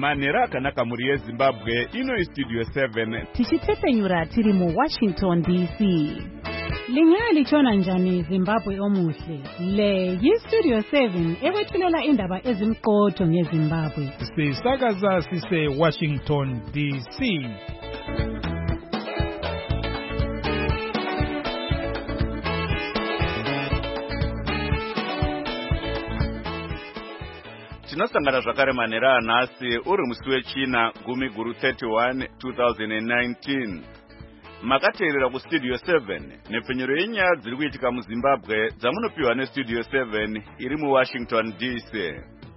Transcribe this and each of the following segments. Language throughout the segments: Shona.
manhero akanaka mhuri yeZimbabwe. Ino Studio 7 tichitepenyura tiri muWashington DC. Lingaya lichona njani Zimbabwe omuhle? Le yiStudio 7 ekwethulela indaba ezimqotho ngeZimbabwe. Sisakaza sise Washington DC. tinosangana zvakare manhero anhasi uri musi wechina 10/31 2019. Makateerera kuStudio 7 nepfenyuro yenyaya dziri kuitika muZimbabwe dzamunopiwa neStudio 7 iri muWashington DC.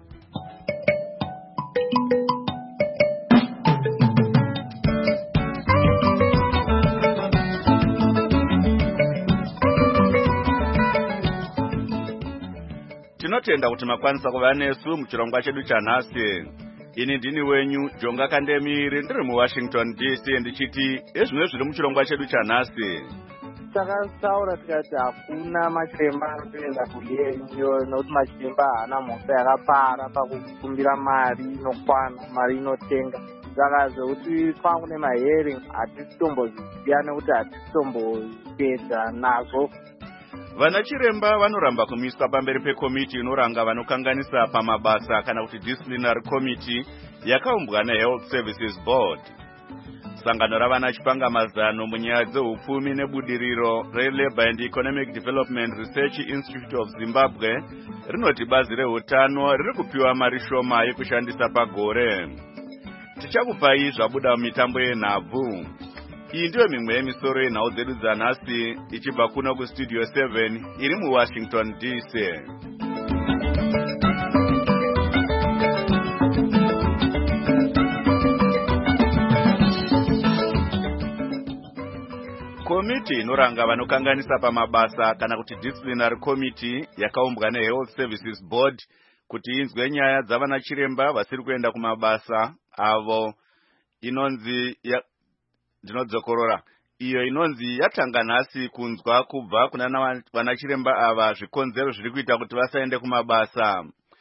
Tinotenda kuti makwanisa kuva nesu muchirongwa chedu chanhasi. Ini ndini wenyu Jonga Kandemiri ndiri muWashington DC ndichiti ezvino zviri muchirongwa chedu chanhasi. Takataura tikati hakuna machiremba anotoenda kulenjo nokuti machiremba haana mhosva yakapara pakukumbira mari inokwana, mari inotenga. Saka zvekuti kwangu nemahearing hatisitomboziva nekuti hatisitomboedza nazvo. Vanachiremba vanoramba kumiswa pamberi pekomiti inoranga vanokanganisa pamabasa kana kuti disciplinary committee yakaumbwa neHealth Services Board. Sangano ravanachipanga munyaya dzeupfumi nebudiriro reLabour and Economic Development Research Institute of Zimbabwe rinoti bazi reutano riri kupiwa mari shoma yekushandisa pagore. Tichakupai zvabuda mumitambo yenhabvu. Iyi ndiyo mimwe yemisoro yenhau dzedu dzanhasi ichibva kuno kuStudio 7 iri muWashington DC. Komiti inoranga vanokanganisa pamabasa kana kuti disciplinary committee yakaumbwa neHealth Services Board kuti inzwe nyaya dzavanachiremba vasiri kuenda kumabasa avo inonzi ndinodzokorora. Iyo inonzi yatanga nhasi kunzwa kubva kuna vanachiremba ava zvikonzero zviri kuita kuti vasaende kumabasa.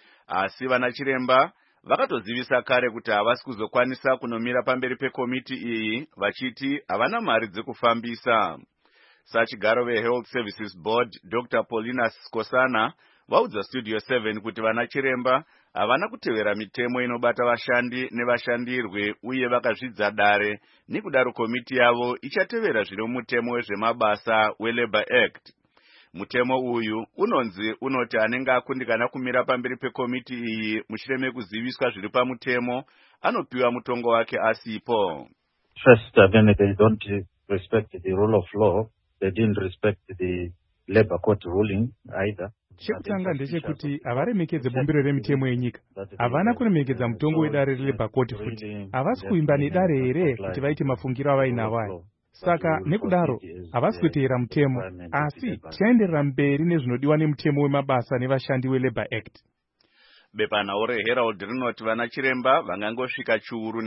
Asi vanachiremba vakatozivisa kare kuti havasi kuzokwanisa kunomira pamberi pekomiti iyi vachiti havana mari dzekufambisa. Sachigaro veHealth Services Board Dr. Paulina Skosana vaudza Studio 7 kuti vanachiremba havana kutevera mitemo inobata vashandi nevashandirwe uye vakazvidza dare, nekudaro komiti yavo ichatevera zviri mutemo wezvemabasa weLabour Act. Mutemo uyu unoti anenge akundikana kumira pamberi pekomiti iyi mushure mekuziviswa zviri pamutemo anopiwa mutongo wake asipo. First, they don't respect the rule of law. They didn't respect the Labour Court ruling either. Chekutanga ndechekuti havaremekedze bumbiro remitemo yenyika, havana kuremekedza mutongo wedare reLabour Court futi, havasi kuimba nedare here kuti vaite mafungiro avainavo aya. Saka nekudaro havasi kuteera mutemo, asi tichaenderera mberi nezvinodiwa nemutemo wemabasa nevashandi weLabour Act. Bepanhau reHerald rinoti vanachiremba vangangosvika chiuru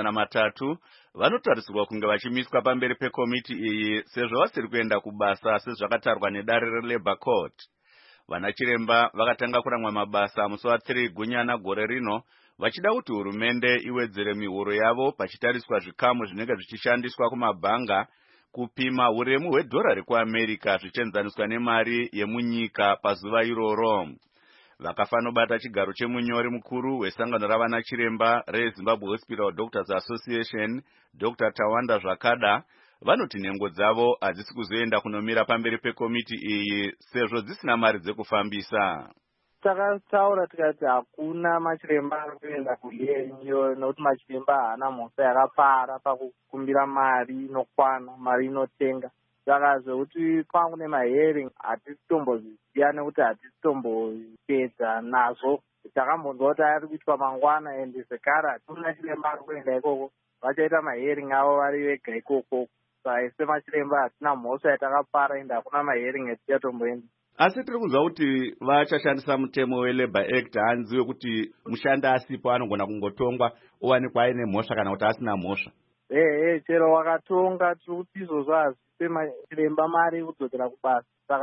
ne300 vanotarisirwa kunge vachimiswa pamberi pekomiti iyi sezvo vasiri kuenda kubasa sezvakatarwa nedare reLabour Court. Vanachiremba vakatanga kuramwa mabasa musi wa3 Gunyana gore rino vachida kuti hurumende iwedzere mihoro yavo pachitariswa zvikamu zvinenge zvichishandiswa kumabhanga kupima uremu hwedhora rekuAmerica zvichienzaniswa nemari yemunyika pazuva iroro. Vakafanobata chigaro chemunyori mukuru wesangano ravanachiremba reZimbabwe Hospital Doctors Association Dr. Tawanda Zvakada vanoti nhengo dzavo hadzisi kuzoenda kunomira pamberi pekomiti iyi sezvo dzisina mari dzekufambisa. Takataura tikati hakuna machiremba anotoenda kulenjo nokuti machiremba haana mhosva yakapara pakukumbira mari inokwana, mari inotenga. Saka zvekuti kwangu nemahearing hatisitomboziva nekuti hatisitomboedza nazvo. Takambonzwa kuti ari kuitwa mangwana ende zvekare hatina chiremba ari kuenda ikoko, vachaita mahearing avo vari vega ikoko. Saise machiremba hatina mhosva yatakapara ende hakuna mahearing etichatomboenda. Asi tiri kunzwa kuti vachashandisa mutemo weLabour Act hanzi wekuti mushandi asipo anogona kungotongwa owanikwa aine mhosva kana kuti asina mhosva. Chero wakatonga tiri kuti izvozvo hazvipe machiremba mari kudzokera kubasa. Saka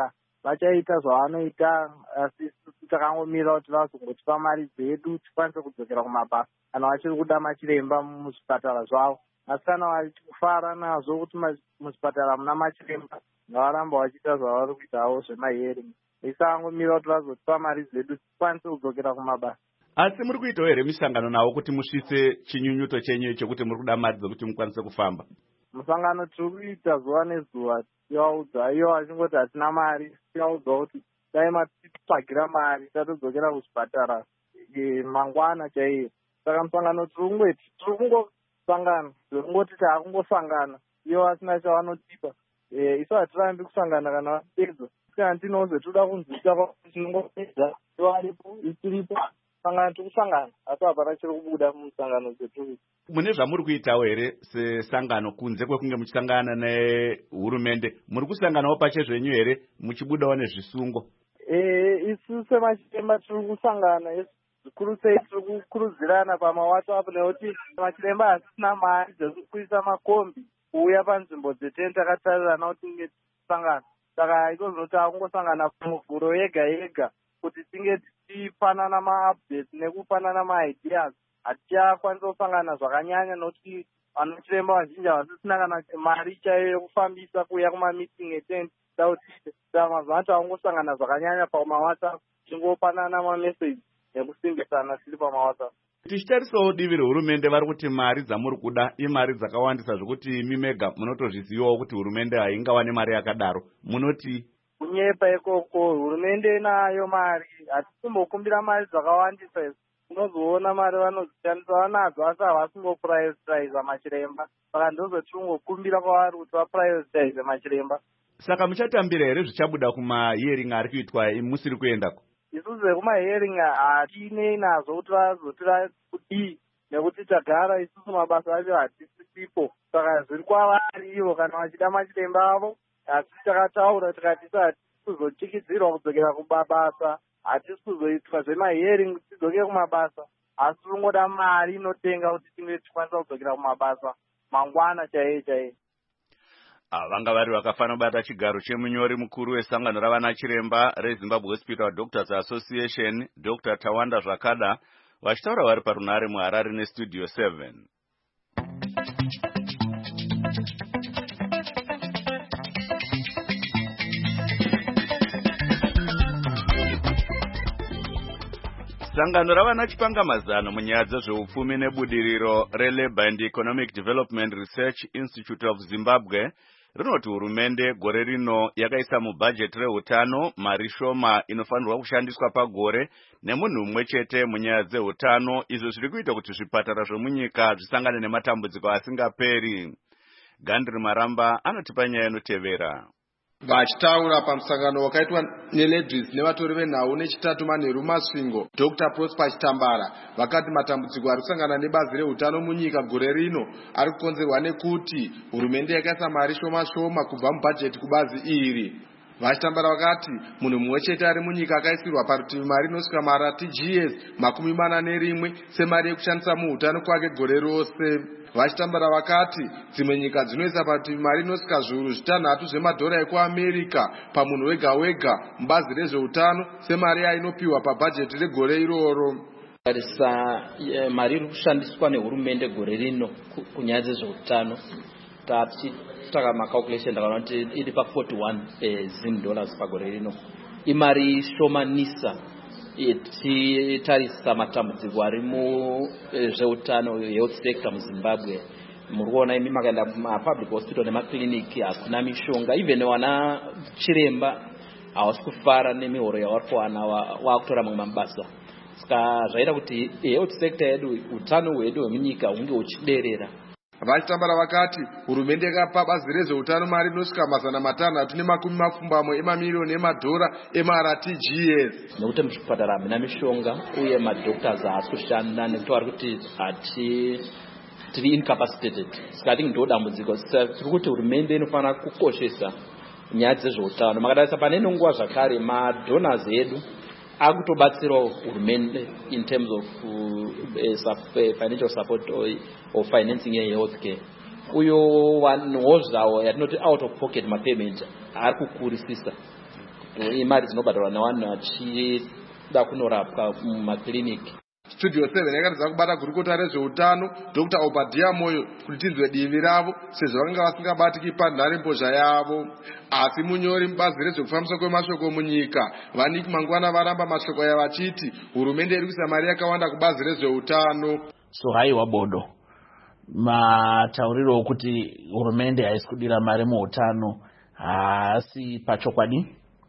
vachaita zvavanoita, asi takangomira kuti vazotipa mari dzedu tikwanise kudzokera kumabasa kana vachiri kuda machiremba muzvipatara zvavo. Asi kana vachikufara nazvo kuti muzvipatara muna machiremba, ngavaramba vachiita zvavari kuitawo zvemahearing. Isangomira kuti vazotipa mari dzedu tikwanise kudzokera kumabasa. Asi muri kuitawo here misangano navo kuti musvitse chinyunyuto chenyu chekuti muri kuda mari dzokuti mukwanise kufamba? Musangano tiri kuita zuva nezuva tivaudza, iyo vachingoti hatina mari tivaudza kuti dai matitsvagira mari tatodzokera kuzvipatara mangwana chaiyo. Saka musangano tiri kungosangana, kungoti taakungosangana iyo vasina chavanotipa. Isu hatirambi kusangana kana vapedza, kana tinozve toda kunzwisa tinongopedza ivaripo itiripo sangano tikusangana, asi hapana chiri kubuda mumusangano dzetiri. Mune zvamuri kuitawo here sesangano kunze kwekunge muchisangana nehurumende? Muri kusanganawo pachezvenyu here muchibudawo nezvisungo? Isu semachiremba tiri kusangana, zvikuru sei tiri kukurudzirana pamaWhatsApp nekuti machiremba hasisina mari dzekuisa makombi kuuya panzvimbo dzeteni takatarirana kuti tinge tichisangana. Saka ikozvo takungosangana muvhuro yega yega kuti tinge tichipanana maupdates nekupanana maideas. Hatichakwanisa kusangana zvakanyanya nokuti vanachiremba vazhinji havasisina kana mari chaiyo yekufambisa kuuya kumamiting eteni tautite. Saka mazuva ano takungosangana zvakanyanya pamaWhatsApp tingopanana mameseji nekusimbisana tiri pamaWhatsApp. Tichitarisawo divi rehurumende vari kuti mari dzamuri kuda imari dzakawandisa zvokuti imi mega munotozvizivawo kuti hurumende haingawani mari yakadaro. Munoti kunyepa ikoko hurumende inayo mari, hatisimbokumbira mari dzakawandisa. Unozoona mari vanozishandisa vanadzo asi havasingoprioritize machiremba. Saka ndozvatirungokumbira kwavari kuti vaprioritize machiremba. Saka muchatambira here zvichabuda kumahearing ari kuitwa musiri kuendako? Isu zvekumahearing hatinei nazvo kuti vazotira kudii, nekuti tagara isusu mabasa acho hatisipo. Saka zviri kwavari ivo kana vachida machiremba avo. Asi takataura tikati hatisi kuzotikidzirwa kudzokera kumabasa, hatisi kuzoitwa zvemahearing kuti tidzoke kumabasa, asi tinongoda mari inotenga kuti tinge tikwanisa kudzokera kumabasa mangwana chaiye chaiye. Vanga vari vakafana bata chigaro chemunyori mukuru wesangano ravana chiremba reZimbabwe Hospital Doctors Association, Dr. Tawanda Zvakada, vachitaura vari parunare muHarare neStudio 7. Sangano ravana chipangamazano munyaya dzezveupfumi nebudiriro reLabour and Economic Development Research Institute of Zimbabwe rinoti hurumende gore rino yakaisa mubhajeti reutano mari shoma inofanirwa kushandiswa pagore nemunhu mumwe chete munyaya dzeutano, izvo zviri kuita kuti zvipatara zvemunyika zvisangane nematambudziko asingaperi. Gandri Maramba anotipa nyaya inotevera. Vachitaura pamusangano wakaitwa neLedris nevatori venhau nechitatu manheru masvingo, Dr. Prosper Chitambara vakati matambudziko ari kusangana nebazi reutano munyika gore rino ari kukonzerwa nekuti hurumende yakaisa mari shoma shoma kubva mubhajeti kubazi iri. Vachitambara vakati munhu mumwe chete ari munyika akaisirwa parutivi mari inosvika mara TGS 41 semari yekushandisa muutano kwake gore rose. Vachitambara vakati dzimwe nyika dzinoisa parutivi mari inosvika zviuru 6 zvemadhora ekuAmerika pamunhu wega wega mubazi rezveutano semari yainopiwa pabhajeti regore iroro. Tarisa mari iri kushandiswa nehurumende gore rino kunyaya dzezveutano taka macalculation ndakaona kuti iri pa $41 zim pagore rino. Imari shomanisa titarisa matambudziko ari muzveutano health sector muZimbabwe. Muri kuona imi makaenda mapublic hospital nemakliniki hakuna mishonga, even wana chiremba havasi kufara nemihoro yavari kuwana, vakutora mamwe mabasa. Saka zvaita kuti health sector yedu, utano hwedu hwemunyika hunge huchiderera. Vachitambara vakati hurumende yakapa bazi rezveutano mari inosvika $620 emamiliyoni emadhora emara TGS. Nekuti muzvipatara hamuna mishonga uye madoctors haasi kushanda nekuti vari kuti tiri incapacitated. Saka tingi ndo dambudziko. Tiri kuti hurumende inofanira kukoshesa nyaya dzezveutano. Makatarisa pane nguva zvakare madonors edu akutobatsirawo hurumende in terms of financial support or financing healthcare. Uyo vanhuwo zvawo yatinoti out of pocket mapayment ari kukurisisa. imari dzinobhadharwa nevanhu vachida kunorapwa mumakiriniki. Studio 7 yakaridza kubata gurukota rezveutano Dr. Obadiah Moyo kuti tinzwe divi ravo sezvo vakanga vasingabatiki panhare mbozha yavo. Asi munyori mubazi rezvekufambiswa kwemashoko munyika Vaniki Mangwana varamba mashoko aya vachiti hurumende iri kuisa mari yakawanda kubazi rezveutano. So haiwa bodo matauriro okuti hurumende haisi kudira mari muutano haasi pachokwadi,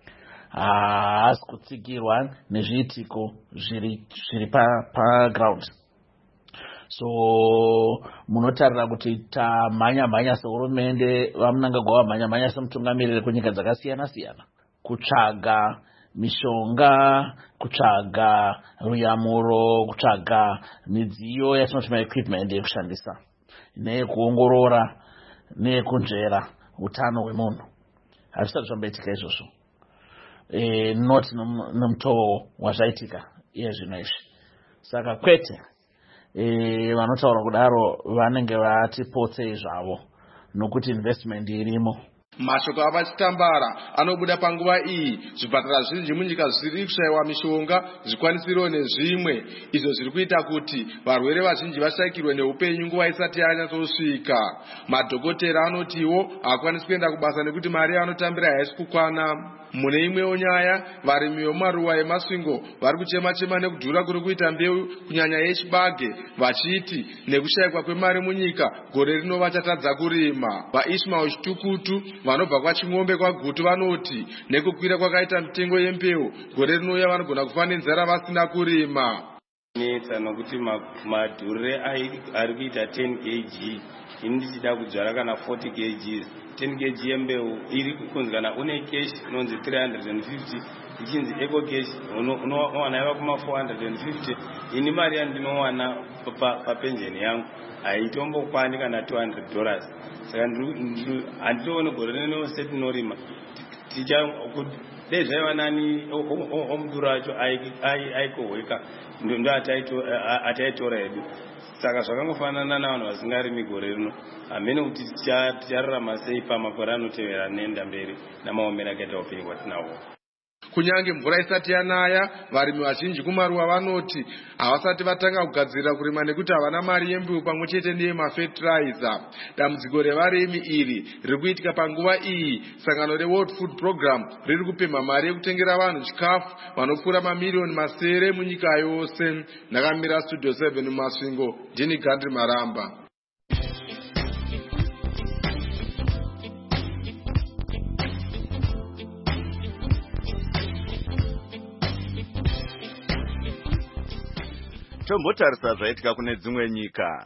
haasi kutsigirwa nezviitiko zviri paground. So munotarira kuti tamhanya sehurumende vamunangagwa vamhanya semutungamiriri kunyika dzakasiyana siyana kutsvaga mishonga, kutsvaga ruyamuro, kutsvaga midziyo yatinoti maequipment yekushandisa neyekuongorora neyekunzvera utano hwemunhu. Hazvisati zvamboitika izvozvo, not nomutoo wazvaitika iye zvino izvi. Saka kwete vanotaura kudaro vanenge vatipotsei zvavo nokuti investment irimo. Mashoko avachitambara anobuda panguva iyi zvipatara zvinji munyika zviri kushayiwa mishonga, zvikwanisiro nezvimwe izvo zviri kuita kuti varwere vazhinji vashayikirwe neupenyu nguva isati yanyatsosvika. Madhokotera anotiwo haakwanisi kuenda kubasa nekuti mari anotambira haisi kukwana. Mune imwewo nyaya, varimi vemaruva emasvingo vari kuchema-chema nekudhura kuri kuita mbeu kunyanya yechibage vachiti nekushayikwa kwemari munyika gore rino vachatadza kurima. VaIshmael Chitukutu vanobva kwaChing'ombe kwaGutu vanoti nekukwira kwakaita mitengo yembeu gore rinouya vanogona kufa nenzara vasina kurima. Netsa nokuti madhure ari kuita 10 kg ini ndichida kudzvara kana 40 kg. 10 kg yembeu iri kunzikana une cash inonzi 350, ichinzi eco cash unowana yava kuma 450. Ini mari yandinowana papensheni yangu haitombokwani kana $200. Saka handitooni gore rino setinorima dei zvaiva nani omuduru acho aikohweka ndo ataitora hedu. Saka zvakangofanana navanhu vasingarimi gore rino. Hamene kuti tichararama sei pamakore anotevera nenda mberi namaomero akaita upenyu hwatinawo. Kunyange mvura isati yanaya, varimi vazhinji kumaruwa vanoti havasati vatanga kugadzirira kurima nekuti havana mari yembeu pamwe chete neyemafertilizer. Dambudziko revarimi iri riri kuitika panguva iyi sangano reWorld Food Program riri kupemha mari yekutengera vanhu chikafu vanopfuura mamiliyoni masere munyika yose. Ndakamira Studio 7 mumasvingo, ndini Gandhi Maramba. Tombotarisa zvaitika kune dzimwe nyika.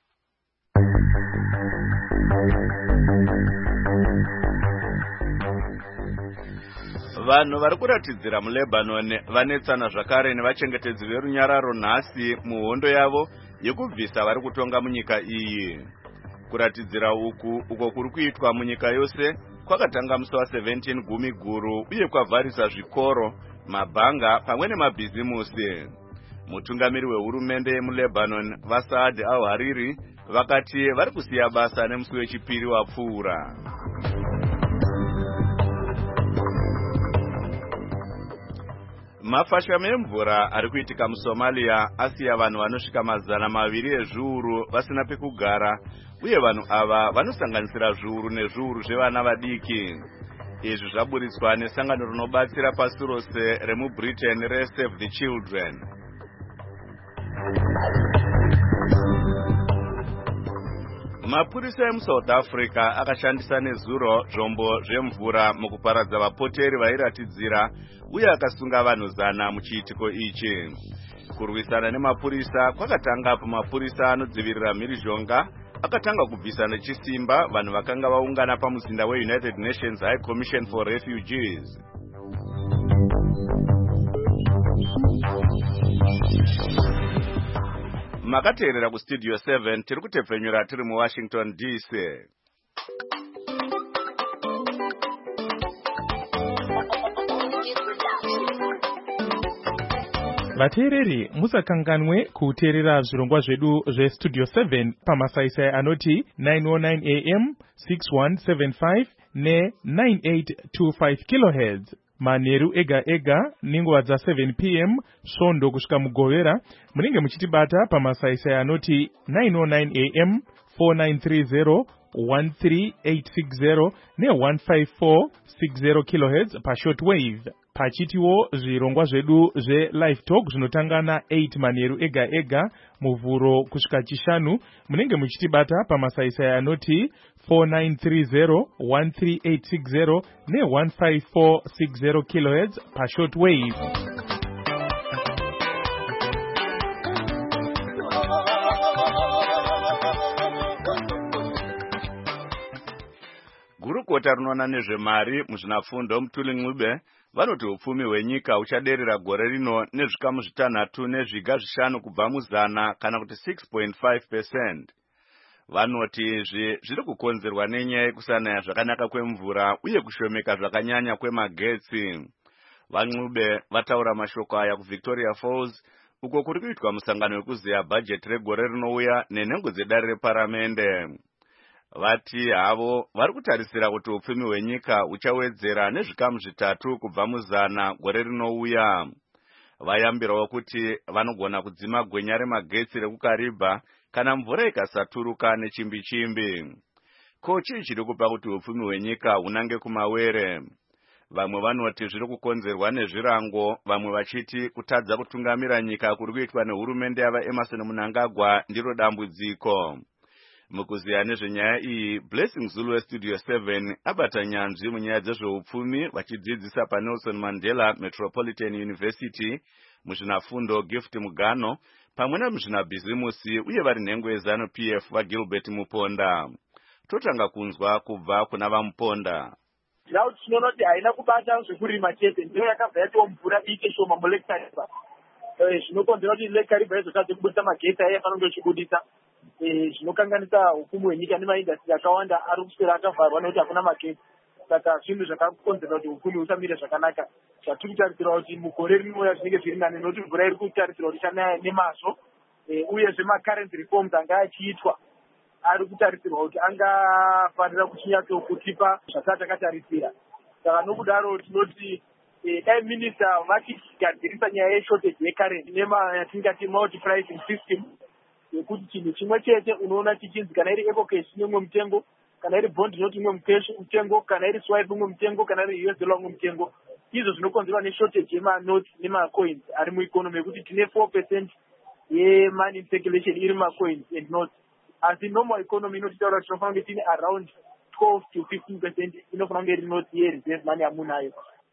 Vanhu vari kuratidzira muLebanon vanetsana zvakare nevachengetedzi verunyararo nhasi muhondo yavo yekubvisa vari kutonga munyika iyi. Kuratidzira uko kuri kuitwa munyika yose kwakatanga musi wa17 gumi guru uye kwavharisa zvikoro, mabhanga pamwe nemabhizimusi. Mutungamiri wehurumende yemuLebanon Saad al-Hariri vakati vari kusiya basa nemusi wechipiri wapfuura. Mafashamo emvura ari kuitika muSomalia asiya vanhu vanosvika 200 ezviuru vasina pekugara uye vanhu ava vanosanganisira zviuru nezviuru zvevana vadiki. Izvi zvaburitswa nesangano rinobatsira pasi rose remuBritain reSave the Children. Mapurisa emuSouth Africa akashandisa nezuro zvombo zvemvura mukuparadza vapoteri vairatidzira uye akasunga vanhu 100 muchiitiko ichi. Kurwisana nemapurisa kwakatanga apo mapurisa anodzivirira mhirizhonga akatanga kubvisa nechisimba vanhu vakanga vaungana pamuzinda weUnited Nations High Commission for Refugees. Makateerera kuStudio 7 tiri kutepfenyura tiri muWashington DC. Vateereri musakanganwe kuteerera zvirongwa zvedu zveStudio 7 pamasaisai anoti 909 AM, 6175 ne 9825 kHz. manheru ega ega nenguva dza7 p.m. svondo kusvika mugovera munenge muchitibata pamasaisai anoti 909 a.m. 4930 13860 ne15460 kHz pashortwave. Pachitiwo zvirongwa zvedu zve-live talk zvinotanga na8 manheru ega ega muvhuro kusvika chishanu munenge muchitibata pamasaisai anoti 4930 13860 ne15460 kHz pashortwave. Gurukota rinoona nezvemari muzvinafundo Mutuli Ncube vanoti upfumi hwenyika uchaderera gore rino nezvikamu zvitanhatu nezviga zvishanu kubva muzana kana kuti 6.5%. Vanoti izvi zviri kukonzerwa nenyaya yekusanaya zvakanaka kwemvura uye kushomeka zvakanyanya kwemagetsi. VaNcube vataura mashoko aya kuVictoria Falls uko kuri kuitwa musangano wekuziya bhajeti regore rinouya nenhengo dzedare reparamende. Vati havo vari kutarisira kuti upfumi hwenyika uchawedzera nezvikamu zvitatu kubva muzana gore rinouya. Vayambirawo kuti vanogona kudzima gwenya remagetsi rekukaribha kana mvura ikasaturuka nechimbi-chimbi. Ko chii chiri kupa kuti upfumi hwenyika unange kumawere? Vamwe vanoti zviri kukonzerwa nezvirango, vamwe vachiti kutadza kutungamira nyika kuri kuitwa nehurumende yavaEmerson Mnangagwa ndiro dambudziko. Mukuziya nezvenyaya iyi, Blessing Zulu weStudio 7 abata nyanzvi munyaya dzezveupfumi vachidzidzisa paNelson Mandela Metropolitan University muzvinafundo Gift Mugano pamwe nemuzvinabhizimusi uye vari nhengo yeZanu-PF vaGilbert Muponda. Totanga kunzwa kubva kuna vaMuponda. Ndau tinoona kuti haina kubata zvekurima chete, ndiyo yakabva yatiwo mvura ite shoma muLake Kariba. Zvinokonzera kuti Lake Kariba izotadza kubudisa magetsi aifanira kuchibudisa. Zvinokanganisa upfumi hwenyika nemaindastri akawanda ari kuswera akavharwa nekuti hakuna magetsi. Saka zvinhu zvakakonzera kuti upfumi husamire zvakanaka. Zvatiri kutarisira kuti mugore rinouya zvinenge zviri nani nokuti mvura iri kutarisirwa kuti ichanaya nemazvo. Uyezve macurrency reforms anga achiitwa ari kutarisirwa kuti angafanira kuchinyatsotipa zvasati akatarisira. Saka nokudaro tinoti dai minista vachigadzirisa nyaya yeshortage yecurrency yatingati multi-pricing system yekuti chinhu chimwe chete unoona chichinzi kana iri Apple Cash imwe mutengo, kana iri bond note imwe mutengo, kana iri swipe imwe mutengo, kana iri US dollar imwe mutengo. Izvo zvinokonzerwa neshortage yemanotes nemacoins ari mueconomy yekuti tine 4% yemoney in circulation iri macoins and notes. Asi normal economy inotitaura kuti tinofanira kunge tine around 12 to 15% inofanira kunge iri notes yereserve money yamunayo.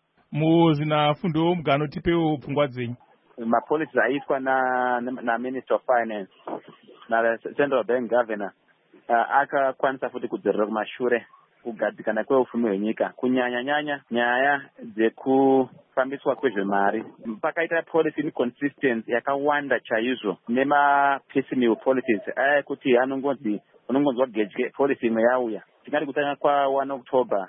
Muzvinafundo Mugano tipewo pfungwa dzenyu. Mapolicies aitwa na Minister of Finance na Central Bank Governor akakwanisa futi kudzorera kumashure kugadzikana kweupfumi hwenyika kunyanya nyaya dzekufambiswa kwezvemari. Pakaita policy inconsistency yakawanda chaizvo nemapiecemeal policies kuti unongonzwa gauge policy imwe yauya. Tingati kutanga kwa1 October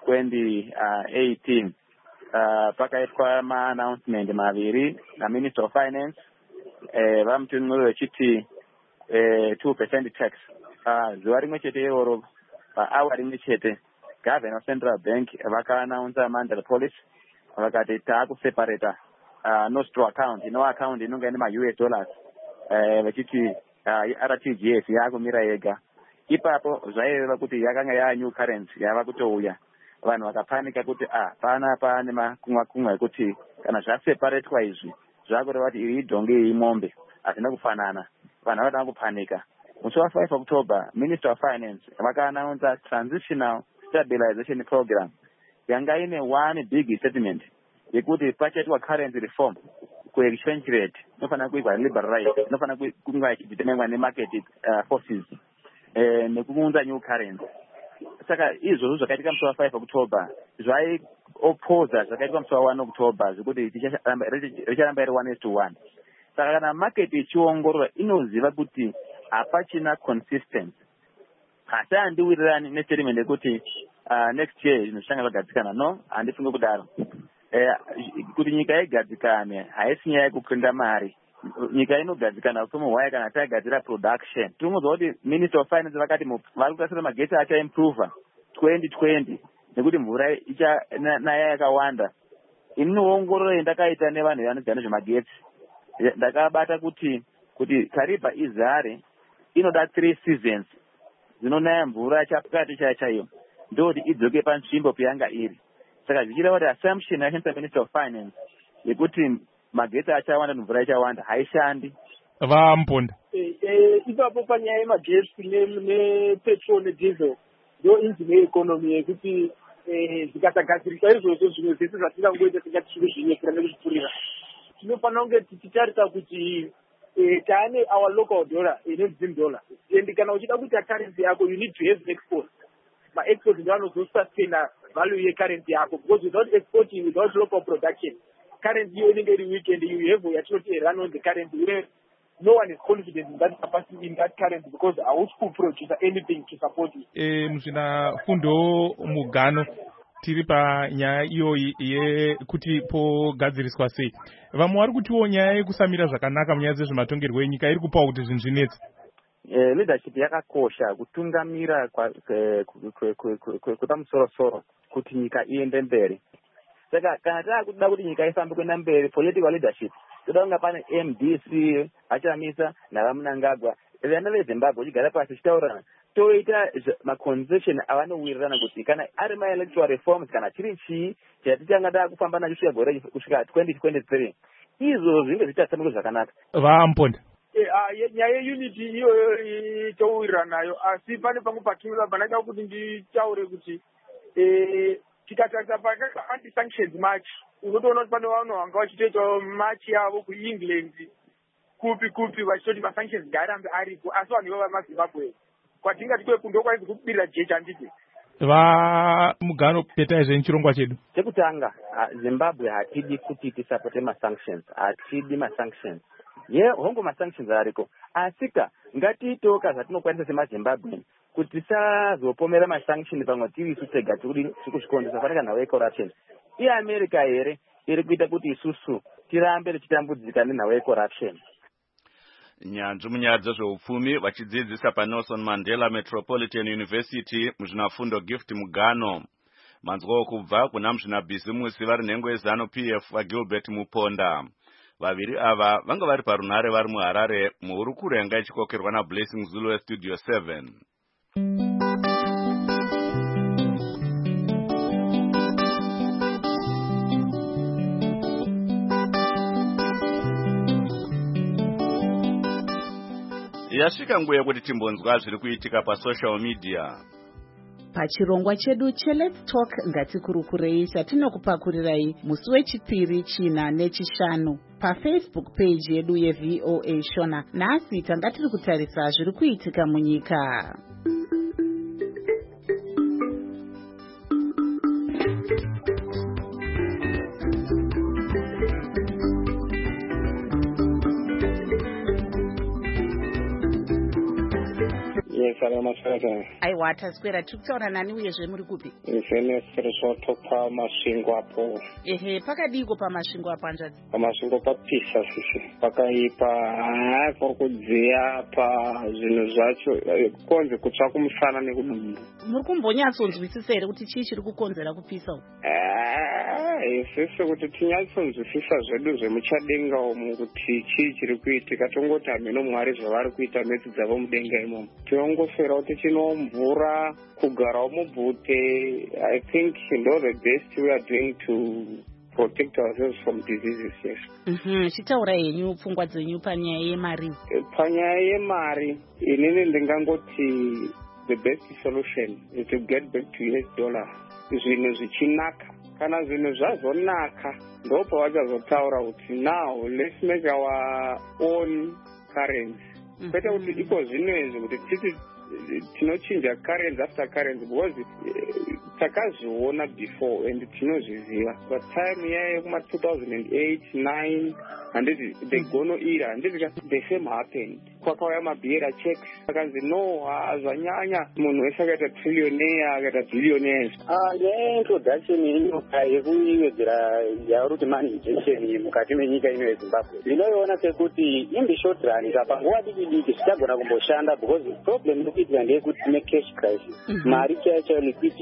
2018 pakaitwa ma-announcement maviri na Minister of Finance vaMutuli Ncube vachiti 2% tax. Zuva rimwe chete iroro hour rimwe chete Governor of Central Bank vaka-announce mandatory policy vakati taakuseparata nostro account, no account inonga ine ma-US dollars vachiti RTGS yaakumira yega. Ipapo zvaireva kuti yakanga yaa new currency yava kutouya. Vanhu vakapanika kuti pana makumwa ekuti kana zvaseparatwa izvi zvakureva kuti iri idhonge iyi mombe hazina kufanana. Vanhu vakatanga kupanika. Musi wa5 October Minister of Finance vaka-announce transitional stabilization program yanga ine one big statement yekuti pachaitwa currency reform ku-exchange rate inofanira kuitwa liberalized, inofanira kunga ichideterminwa nemarket forces nekuunza new currency. Saka izvozvo zvakaitika musi wa5 October zvaiopposa zvakaitwa musi wa1 October zvekuti richaramba iri 1:1. Saka kana market ichiongorora inoziva kuti hapachina consistency. Asi handiwirirani nestatement yekuti next year zvinhu zvichanga zvagadzikana. No, handifunge kudaro. Kuti nyika igadzikane haisi nyaya yekuprinda mari. Nyika inogadzikana upfumi hwayo kana tagadzira production. Tinomuudza kuti Minister of Finance vakati vari kutasira magetsi achaimprova 2020 nekuti mvura ichanaya yakawanda ini ongororo yandakaita nevanhu vanodzana nezvemagetsi ndakabata kuti kariba izare inoda 3 seasons dzinonaya mvura chapakati chaiyo ndoti idzoke panzvimbo payanga iri. Saka zvichireva kuti assumption yakanisa Minister of Finance yekuti magetsi achawanda mvura ichawanda haishandi. Vamponda ipapo panyaya yemagetsi nepetrol nediesel ndo injini yeekonomi yekuti zvikasagadziriswa izvozvo zvimwe zvese zvatingangoita tingati zvekuzvinyekera nekuzvipfurira. Tinofanira kunge tichitarisa kuti taane our local dollar inonzi dollar and kana uchida kuita currency yako you need to have export. Ma-export ndio anozosustaina value yecurrency yako because without exporting, without local production, currency hiyo inenge iri weak and you have yatinoti run on the currency where no one is confident in that capacity in that currency because hausi kuproduce anything to support it. Muzvina fundo mugano tiri panyaya iyoyi yekuti pogadziriswa sei. Vamwe vari kutiwo nyaya yekusamira zvakanaka munyaya dzezvematongerwo enyika iri kupawo kuti zvinhu zvinetsa. Leadership yakakosha kutungamira kwepamusoro-soro kuti nyika iende mberi. Saka kana takuda kuti nyika ifambe kuenda mberi, political leadership toda kunga pane MDC achamisa navamunangagwa vana veZimbabwe chigara pasi chitaurana toita maconversation avanowirirana kuti kana ari ma-electoral reforms kana chiri chii chatichangada kufamba nacho kusvika gore kusvika 2023 izvo zvinge zvichasamuka zvakanaka. Vamponda nyaya yeunity iyoyo touwirirana nayo asi pane pamwe patinobva ndaida kuti nditaure kuti tikatarisa anti-sanctions march unotoona kuti pane vanhu vanga vachitoita march yavo kuEngland kupi vachitoti ma-sanctions ngaarambe aripo asi vanhu ivo vamazimbabwe kwatingati kweku ndokwainzi kubirira jecha handiti mugano petai zvenchirongwa chedu chekutanga. Zimbabwe hatidi kuti tisapote ma-sanctions, hatidi ma-sanctions. Hongo ma-sanctions ariko asika ngatiitoka zvatinokwanisa semazimbabwe kuti tisazopomera ma-sanction pamwe tiri isu tega tiri kuzvikonzesa fanaka nhau yecorruption. America here iri kuita kuti isusu tirambe tichitambudzika nenhau yecorruption. Nyanzvi munyaya dzezveupfumi vachidzidzisa paNelson Mandela Metropolitan University muzvinafundo Gift Mugano. Manzwawo kubva kuna muzvinabhizimusi vari nhengo yeZANU-PF vaGilbert Muponda. Vaviri ava vanga vari parunhare vari muHarare muhurukuro yanga ichikokerwa naBlessing Zulu weStudio 7. Yasvika nguva yekuti timbonzwa zviri kuitika pasocial media. Pachirongwa chedu cheLet's Talk ngatikurukurei chatinokupakurirai musi wechipiri, china nechishanu paFacebook page yedu yeVOA Shona. Nhasi tanga tiri kutarisa zviri kuitika munyika. Aiwa taswera tikutaura nani uyezve muri kupi? Venesresvoto pamasvingo apo. Ehe, pakadiko pamasvingo apo hanzvadzi? Pamasvingo papisa sisi pakaipa kuri kudziya pazvinhu zvacho konze kutsva kumusana nekudumbu. Muri kumbonyatsonzwisisa here kuti chii chiri kukonzera kupisa uku? Isisi kuti tinyatsonzwisisa zvedu zvemuchadenga umu kuti chii chiri kuitika tongoti hameno Mwari zvavari kuita metsi dzavo mudenga imomo. Tinongoswera kuti chino mvura kugarawo mubvute. I think ndo the best we are doing to protect ourselves from diseases. Yes. Chitaura henyu pfungwa dzenyu panyaya yemari. Panyaya yemari inini ndingangoti the best solution is to get back to US dollar. Zvinhu zvichinaka kana zvinhu zvazonaka ndo pavachazotaura kuti now let's make our own currency. Kwete kuti iko zvino izvi kuti titi tinochinja currency after currency because takazviona before and tinozviziva. But time yayo kuma 2008, 9 handiti the gono era handiti the same happened. Kwakauya mabhiera checks akanzi no zvanyanya munhu wese akaita trillionaire akaita billionaires. Introduction inoka yekuiwedzera yauri money injection mukati menyika ino yeZimbabwe ndinoiona sekuti in the short run panguva diki zvichagona kumboshanda because problem irikuitika ndeyekuti tine cash crisis. Mari chaiyo liquidity hati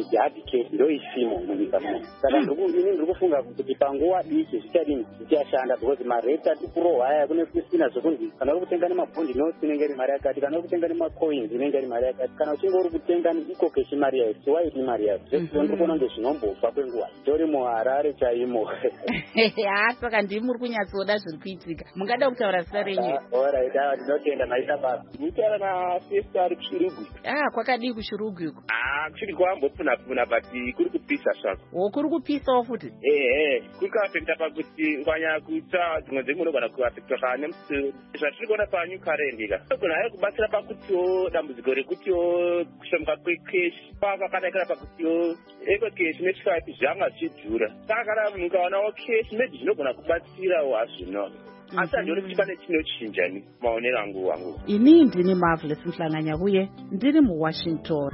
dike ndoisimo munyika muno. Saka inini ndiri kufunga kuti panguva diki zvichadini zvichashanda because marate ati kurohwa aya kune kusina zvokunzi kana uri kutenga nemabhondi notes inenge iri mari yakati, kana uri kutenga nemacoins inenge iri mari yakati, kana uchinge uri kutenga ikokeshi mari yayo siwaiti mari yayo zvesizvo ndiri kuona kunge zvinombofa kwenguva tori muharare chaimo. Saka ndimi muri kunyatsoda zviri kuitika. Mungada kutaura zita renyu? Alright, ndinotenda maita baba. Nditaura naSesta ari kuShirugwi. Kwakadii kuShirugwi uko? Kuchiri kwambopfuna but kuri kupisa zvako. Kuri kupisawo futi? Kuri kafekta pakuti ngwanya kuita dzimwe dzenguva unogona kuafekta kana nemusoro. Zvatiri kuona panew current ka unogona hayo kubatsira pakutiwo dambudziko rekutiwo kushomoka kwekeshi kwakadaikira pakutiwo ekokeshi ne5 zvanga zvichidhura. Saka kana munhu ukaonawo keshi maybe zvinogona kubatsirawo hazvino. Asi handioni kuti pane chinochinja ni maonero angu wangu. Ini ndini Marvelous Mhlanganya uye ndiri muWashington.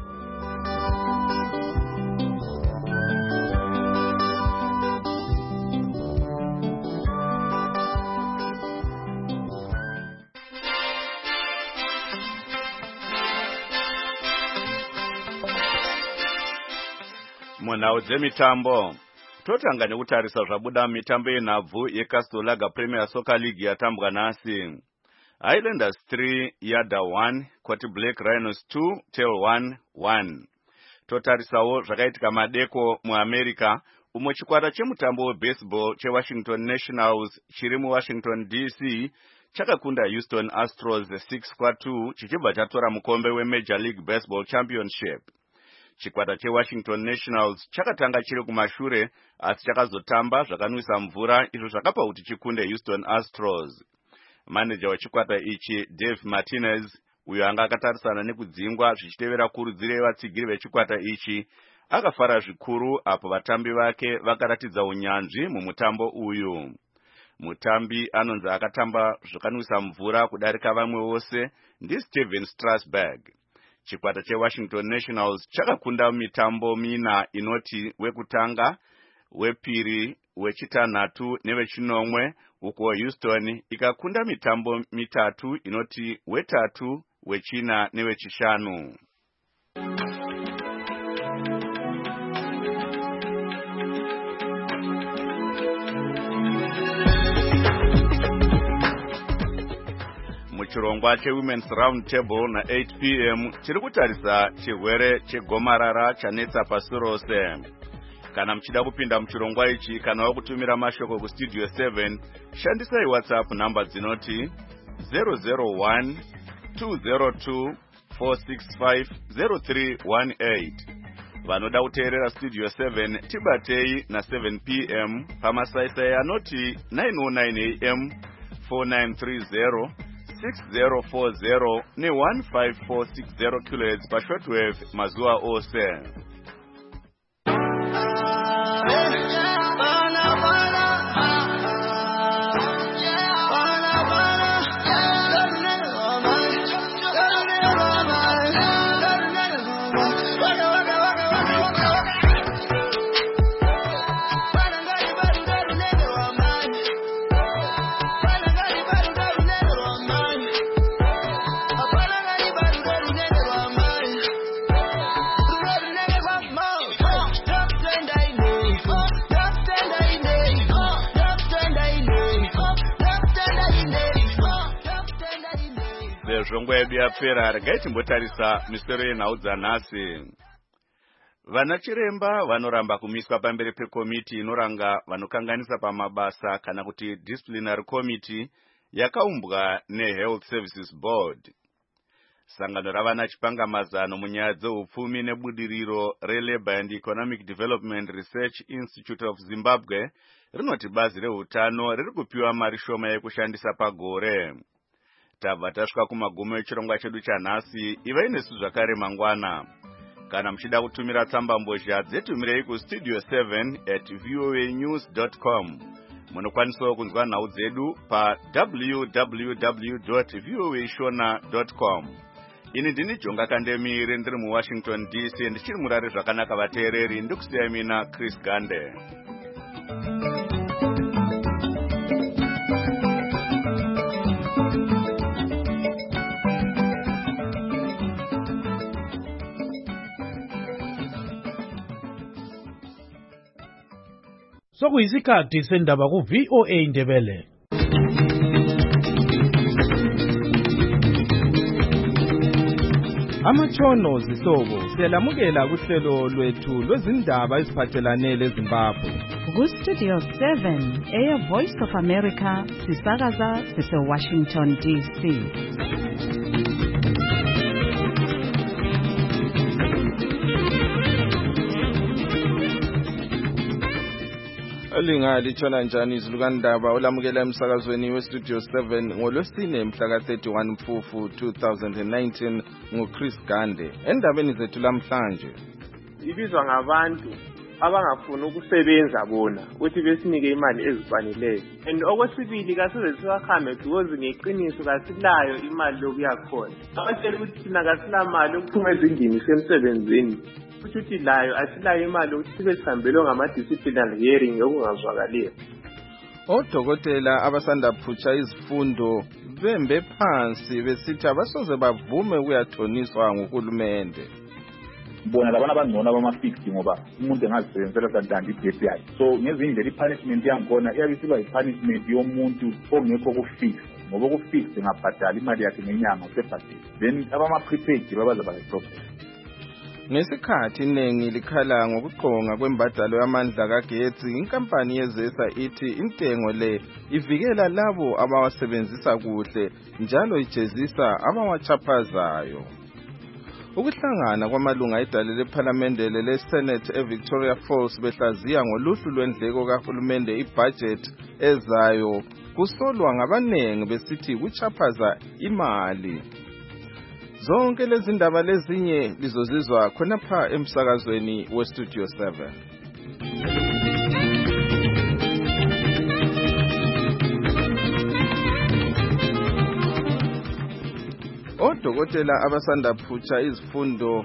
Munhau dzemitambo totanga nekutarisa zvabuda mitambo yenhabvu yeCastle Lager Premier Soccer League yatambwa nhasi. Highlanders 3 Yada 1 kwati Black Rhinos 2 Tail 1. Totarisawo zvakaitika madeko muAmerica umwe chikwata chemutambo webaseball cheWashington Nationals chiri muWashington DC chakakunda Houston Astros 6-2 chichibva chatora mukombe weMajor League Baseball Championship. Chikwata cheWashington Nationals chakatanga chiri kumashure asi chakazotamba zvakanwisa mvura izvo zvakapa kuti chikunde Houston Astros. Manager wechikwata ichi Dave Martinez uyo anga akatarisana nekudzingwa zvichitevera kurudziro yevatsigiri vechikwata ichi akafara zvikuru apo vatambi vake vakaratidza unyanzvi mumutambo uyu. Mutambi anonzi akatamba zvakanwisa mvura kudarika vamwe vose ndiSteven Strasburg. Chikwata cheWashington Nationals chakakunda mitambo 4 inoti wekutanga, wepiri, wechitanhatu newechinomwe, uko Houston ikakunda mitambo 3 inoti wetatu, wechina newechishanu. Muchirongwa cheWomen's Round Table na 8 p.m. chiri kutarisa chirwere chegomarara chanetsa pasi rose. Kana mchida kupinda muchirongwa ichi kana wakutumira mashoko kustudio 7 shandisai WhatsApp namba dzinoti 001 202 465 0318. Vanoda kuteerera studio 7 tibatei na 7 p.m. pamasaisai anoti 909 am 4930 6040 ne 15460 kHz pashortwave mazuva ose. Zvongwa yedu yapera regai timbotarisa misoro yenhau dzanhasi. Vanachiremba vanoramba kumiswa pamberi pekomiti inoranga vanokanganisa pamabasa kana kuti disciplinary committee yakaumbwa neHealth Services Board. Sangano ravanachipanga munyaya dzeupfumi nebudiriro reLabour and Economic Development Research Institute of Zimbabwe rinoti bazi reutano riri kupiwa mari shoma yekushandisa pagore. Tabva tasvika kumagumo echirongwa chedu chanhasi. Ivai nesu zvakare mangwana. Kana mchida kutumira tsamba mbozha dzetumirei kustudio 7@voanews.com. Munokwanisawo kunzwa nhau dzedu pa www.voashona.com. Ini ndini Jonga Kandemire ndiri muWashington DC ndichiri murari zvakanaka vateereri ndikusiyai mina Chris Gande. Sokuyisikhathi sendaba ku VOA Ndebele. Amatshono zihlobo siyalamukela kuhlelo lwethu lwezindaba eziphathelane leZimbabwe. Ku Studio 7 Voice of America sisakaza sise Washington DC. Lingali tshona njani izilukandaba olamukela emsakazweni weStudio 7 ngolwesine mhla ka-31 Mfufu 2019 nguChris Gande. Endabeni zethu lamhlanje ibizwa ngabantu abangafuni ukusebenza bona uthi besinike imali ezifaneleyo, and okwesibili kasize siwahambe because ngeqiniso kasilayo imali lokuya khona. Abatshela ukuthi thina kasilamali yokuphuma ezindlini semsebenzini, ukuthi layo asilayo imali yokuthi sibe sihambelwe ngama-disciplinary hearing okungazwakaliyo. Odokotela abasanda phutsha izifundo bembe phansi besithi abasoze bavume ukuyathoniswa nguhulumende. Bona labana abangcono abama-fixed ngoba umuntu engazisebenzela kanti i-debt yakhe. So ngezindlela i-punishment yangikhona iyabe siba yi-punishment yomuntu ongekho ku-fixed, ngoba ku-fixed engabhadala imali yakhe ngenyanga usebhadile. Then abama-prepaid babazaba yi-problem. Ngesikhathi iningi likhala ngokuqonga kwembadalo yamandla kagetsi, inkampani yezesa ithi intengo le ivikela labo abawasebenzisa kuhle njalo ijezisa abawachaphazayo. Ukuhlangana kwamalunga edale lephalamende leSenate eVictoria Falls behlaziya ngoluhlu lwendleko kahulumende ibudget ezayo kusolwa ngabanengi besithi kuchaphaza imali. Zonke lezi ndaba lezinye lizozizwa khonapha emsakazweni weStudio 7. Odokotela abasanda phutsha izifundo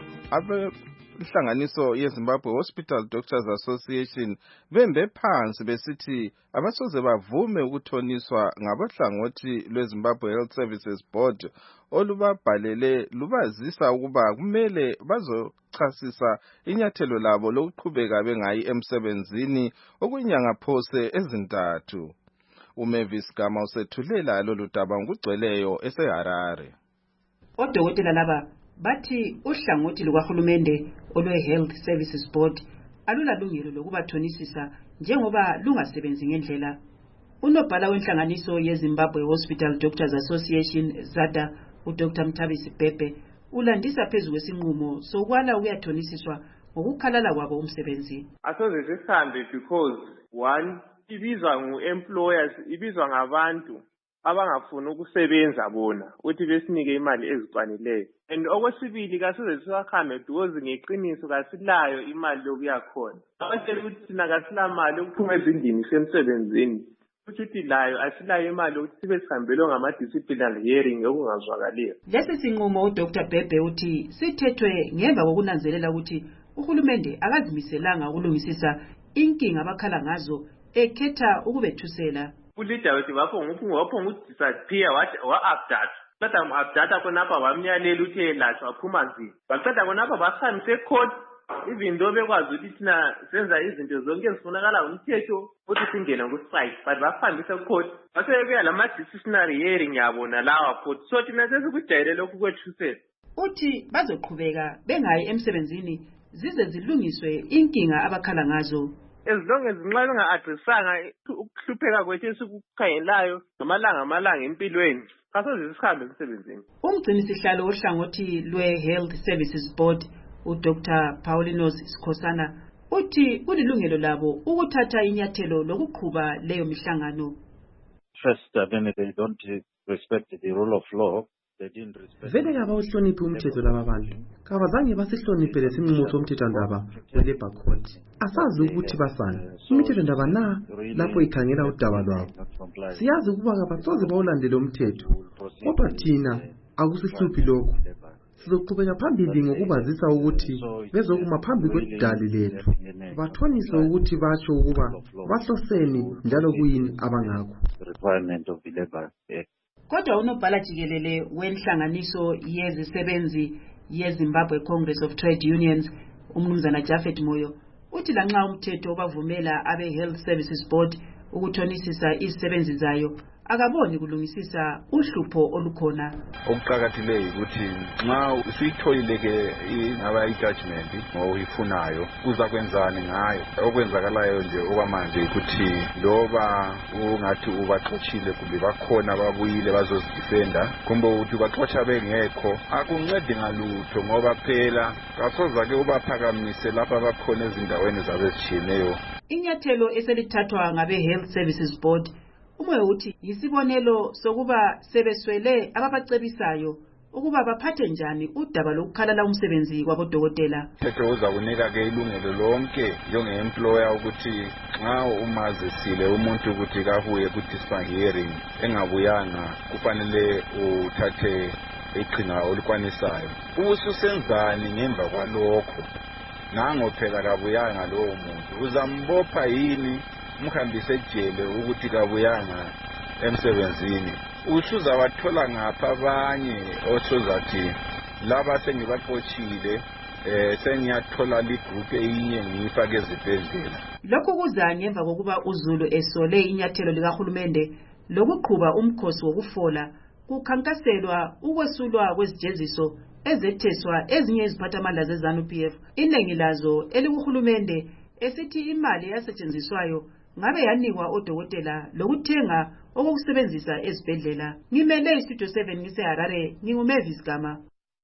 inhlanganiso yeZimbabwe Hospital Doctors Association bembe phansi besithi abasoze bavume ukuthoniswa ngabahlangothi lweZimbabwe Health Services Board olubabhalele lubazisa ukuba kumele bazochasisa inyathelo labo lokuqhubeka bengayi emsebenzini okunyanga phose ezintathu. uMavis Gama usethulela lolu daba ngokugcweleyo eseHarare. Odokotela laba bathi uhlangothi lukahulumende olwe-Health Services Board alulalungelo lokubathonisisa njengoba lungasebenzi ngendlela. Unobhala wenhlanganiso yeZimbabwe Hospital Doctors Association ZADA uDr Mthabisi Bhebhe ulandisa phezu kwesinqumo sokwala ukuyathonisiswa ngokukhalala kwabo umsebenzi. Asoze sihambe because one ibizwa ngu-employers, ibizwa ngabantu abangafuni ukusebenza bona uthi besinike imali ezifaneleyo, and okwesibili kasize siwahambe because ngeqiniso kasilayo imali lokuya khona. Abatshela ukuthi thina kasilamali yokuphuma ezindlini semsebenzini, ukuthi layo asilayo imali yokuthi sibe sihambelwe ngama-disciplinary hearing okungazwakaliyo. Lesi sinqumo uDr Bhebhe uthi sithethwe ngemva kokunanzelela ukuthi uhulumende akazimiselanga ukulungisisa inkinga abakhala ngazo ekhetha ukubethusela. Ulida wethi wapho ngudisappear wa-update. Baqeda mu-update khonapha wamnyalela ukuthi yelatshwa waphuma nzima. Baqeda khonapha basihambise ecourt, even though bekwazi ukuthi thina senza izinto zonke ezifunakala umthetho ukuthi singene ku-strike, but basihambise ecourt. Basebebuya lama-disciplinary hearing yabo nalawa court. So thina sesikujayele lokhu kwethusela. Uthi bazoqhubeka bengayi emsebenzini zize zilungiswe inkinga abakhala ngazo. As long as nxa benga-addressanga ukuhlupheka kwethu esikukhangelayo ngamalanga empilweni, kasoze sihambe emsebenzini. Umgcinisihlalo wohlangothi lwe-Health Services Board uDr Paulinus Sikhosana uthi kulilungelo labo ukuthatha inyathelo lokuqhuba leyo mihlangano. First, they don't respect the rule of law. Vele kabawuhloniphi umthetho laba bantu, kabazange basihloniphe lesinqumo somthethwandaba we-Labour Court. Asazi ukuthi basani imithethwandaba na lapho ikhangela udaba lwabo. Siyazi ukuba kabasoze bawulandele umthetho, kodwa thina akusihluphi lokhu. Sizoqhubeka phambili ngokubazisa ukuthi bezokuma phambi kwedali lethu, bathonise ukuthi basho ukuba bahloseni njalo kuyini abangakho. Kodwa unobhala jikelele wenhlanganiso yezisebenzi yeZimbabwe Congress of Trade Unions umnumzana Japhet Moyo uthi lanxa umthetho obavumela abe-Health Services Board ukuthonisisa izisebenzi zayo akaboni kulungisisa uhlupho olukhona. Okuqakathile ukuthi nxa usuyitholile ke ingaba i-judgment ngoyifunayo kuza kwenzani ngayo. Okwenzakalayo nje okwamanje ukuthi loba ungathi ubaxoshile kumbe bakhona babuyile bazozidefenda kumbe ukuthi ubaxosha bengekho akuncedi ngalutho ngoba phela kasoza ke ubaphakamise lapha bakhona ezindaweni zabo ezitshiyeneyo. Inyathelo eselithathwa ngabe-Health Services Board umoya uthi yisibonelo sokuba sebeswele ababacebisayo ukuba baphathe njani udaba lokukhalala umsebenzi kwabodokotela. Umthetho uza kunika ke ilungelo lonke njenge-employer ukuthi nxa umazisile umuntu ukuthi kabuye ku-discipline hearing engabuyanga kufanele uthathe iqhinga olikwanisayo. Ususenzani ngemva kwalokho nango phela kabuyanga lowo muntu uzambopha yini umhambise ejele ukuthi kabuyanga emsebenzini. Usuza wathola ngapha abanye osozathi laba sengibaxoshile sengiyathola ligroup eyinye ngiyifake ezibhedlela. Lokhu kuza ngemva kokuba uZulu esole inyathelo likahulumende lokuqhuba umkhosi wokufola kukhankaselwa ukwesulwa kwezijeziso ezetheswa ezinye iziphathamandla ze-ZANU-PF iningi lazo elikuhulumende esithi imali yasetshenziswayo ngabe yanikwa odokotela lokuthenga okokusebenzisa ezibhedlela. Ngimele iStudio 7 ngiseHarare nginguMavis Gama.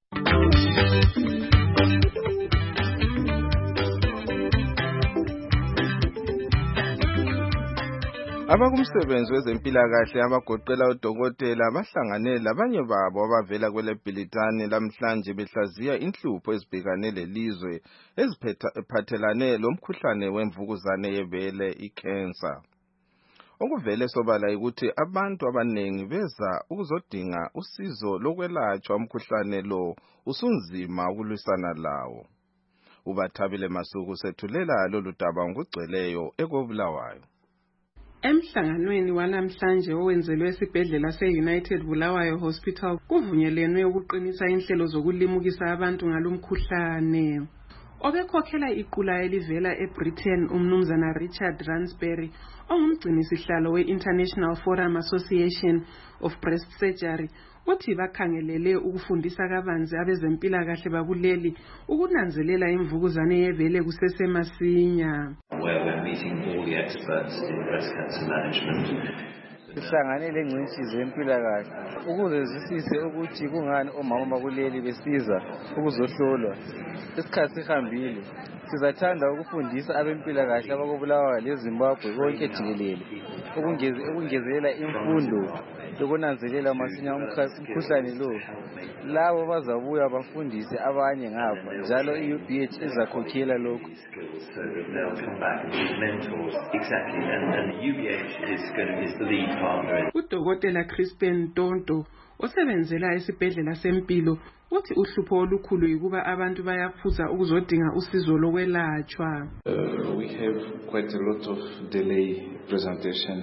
Abakumsebenzi wezempilakahle abagoqela udokotela bahlangane labanye babo abavela kwele Bhilitane lamhlanje behlaziya inhlupho ezibhekane lelizwe eziphathelane lomkhuhlane wemvukuzane yebele icancer. Okuvele sobala ukuthi abantu abanengi beza ukuzodinga usizo lokwelatshwa umkhuhlane lo usunzima ukulwisana lawo. Ubathabile Masuku sethulela lolu daba ngokugcweleyo ekobulawayo. Emhlanganweni wanamhlanje owenzelwe esibhedlela se-United Bulawayo Hospital kuvunyelene ukuqinisa inhlelo zokulimukisa abantu ngalomkhuhlane. Obekhokhela iqula elivela eBritain umnumzana Richard Ransberry ongumgcinisihlalo we-International Forum Association of Breast Surgery uthi bakhangelele ukufundisa kabanzi abezempilakahle bakuleli ukunanzelela imvukuzane yebele kusesemasinya. We're meeting all the experts in breast cancer management. Sihlanganele ingcitshi zempilakahle ukuze zisise ukuthi kungani omama bakuleli besiza ukuzohlolwa. Isikhathi sihambile. Sizathanda ukufundisa abempilakahle abakubulawayo leZimbabwe konke jikelele ukungezelela imfundo yokunanzelela masinya umkhuhlane lo. Labo bazabuya bafundise abanye ngapha njalo iUBH izakhokhela lokho. So they'll come back and be mentors. Exactly, and the UBH is the lead partner. Udokotela Crispin Tonto osebenzela esibhedlela sempilo uthi uhlupho olukhulu yikuba abantu bayaphuza ukuzodinga usizo lokwelatshwa. We have quite a lot of delay presentation,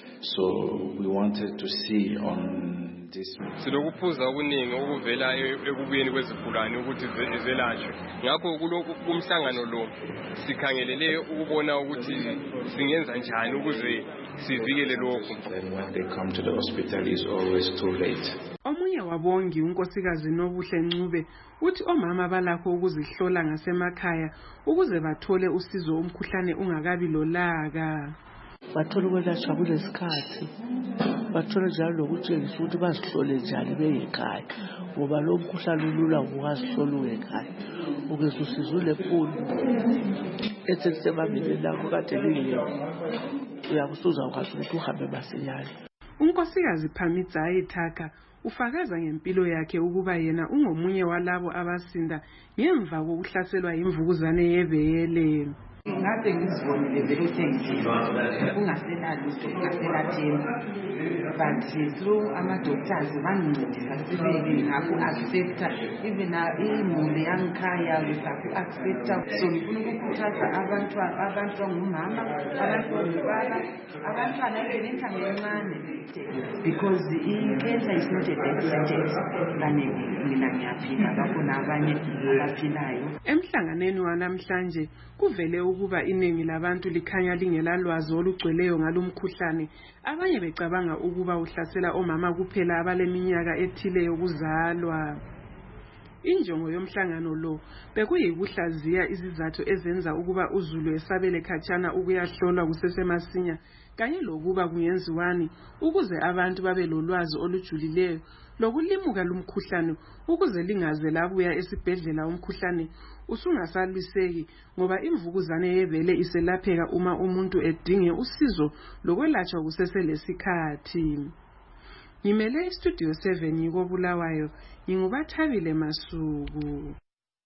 so we wanted to see on this. Silokuphuza okuningi okuvela ekubuyeni kwezigulane ukuthi zelashwe. Ngakho kulokhu kumhlangano lo sikhangelele ukubona ukuthi singenza njani ukuze sivikele lokho. When they come to the hospital is always too late. Omunye wabongi unkosikazi Nobuhle Ncube uthi omama balakho ukuzihlola ngasemakhaya ukuze bathole usizo umkhuhlane ungakabi lolaka. Bathole ukwelatshwa kulesikhathi. Bathole njalo lokutshengisa ukuthi bazihlole njani beyikhaya ngoba lo mkhuhlane ulula ukuzihlola uyekhaya. Ukuze usizule phulu ethetsemamini lakho kade lingekho. Uyakusuza ukwazi ukuthi uhambe masinyane. Unkosikazi Phamitsa Ayithaka ufakaza ngempilo yakhe ukuba yena ungomunye walabo abasinda ngemva kokuhlaselwa imvukuzane yebele. Ngade ngizibonile vele uthengisiwe kungasela lutho kungaselathemba but through ama-doctors bangincedisa sibili ngaku-accepta even imuli yangikhaya ngaku-accepta. So ngifuna ukukhuthaza abantu abangumama abantu bobaba abantwana even intanga encane because i-cancer is not a death sentence. Mina ngiyaphila bakhona abanye abaphilayo. Emhlanganeni wanamhlanje kuvele ukuba iningi labantu likhanya lingelalwazi olugcweleyo ngalomkhuhlane, abanye becabanga ukuba uhlasela omama kuphela abaleminyaka ethile yokuzalwa. Injongo yomhlangano lo bekuyikuhlaziya izizathu ezenza ukuba uZulu esabele khatshana ukuyahlolwa kusesemasinya, kanye lokuba kungenziwani ukuze abantu babe lolwazi olujulileyo lokulimuka lumkhuhlane ukuze lingaze labuya esibhedlela umkhuhlane usungasalwiseki, ngoba imvukuzane yebele iselapheka uma umuntu edinge usizo lokwelatshwa kuseselesikhathi. Ngimele iStudio 7 ngikobulawayo, ngingubathabile Masuku.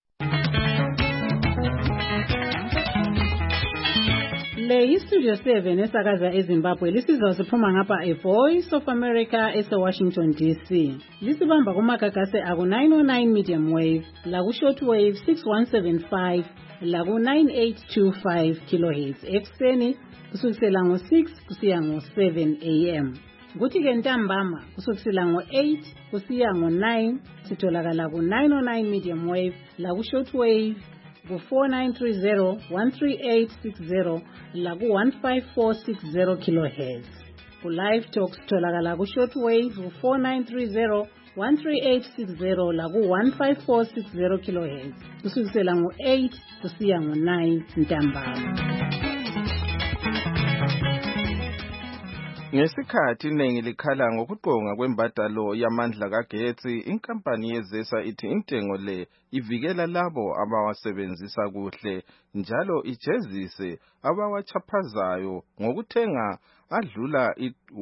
Le iStudio 7 esakaza eZimbabwe lisizwa siphuma ngapha eVoice of America eseWashington DC. Lisibamba kumagagase aku 909 medium wave, laku short wave 6175, laku 9825 kilohertz ekseni kusukisela ngo6 kusiya ngo7 am. Kuthi ke ntambama kusukisela ngo8 kusiya ngo9 sitholakala ku 909 medium wave, laku short wave ku4930 13860 laku 15460 kilohertz. Ku live talk sitholakala ku short wave ku4930 13860 laku 15460 kilohertz kusukisela ngo8 kusiya ngo9 ntambama. Ngesikhathi iningi likhala ngokuqonga kwembadalo yamandla kagetsi, inkampani yezesa ithi intengo le ivikela labo abawasebenzisa kuhle njalo ijezise abawachaphazayo ngokuthenga adlula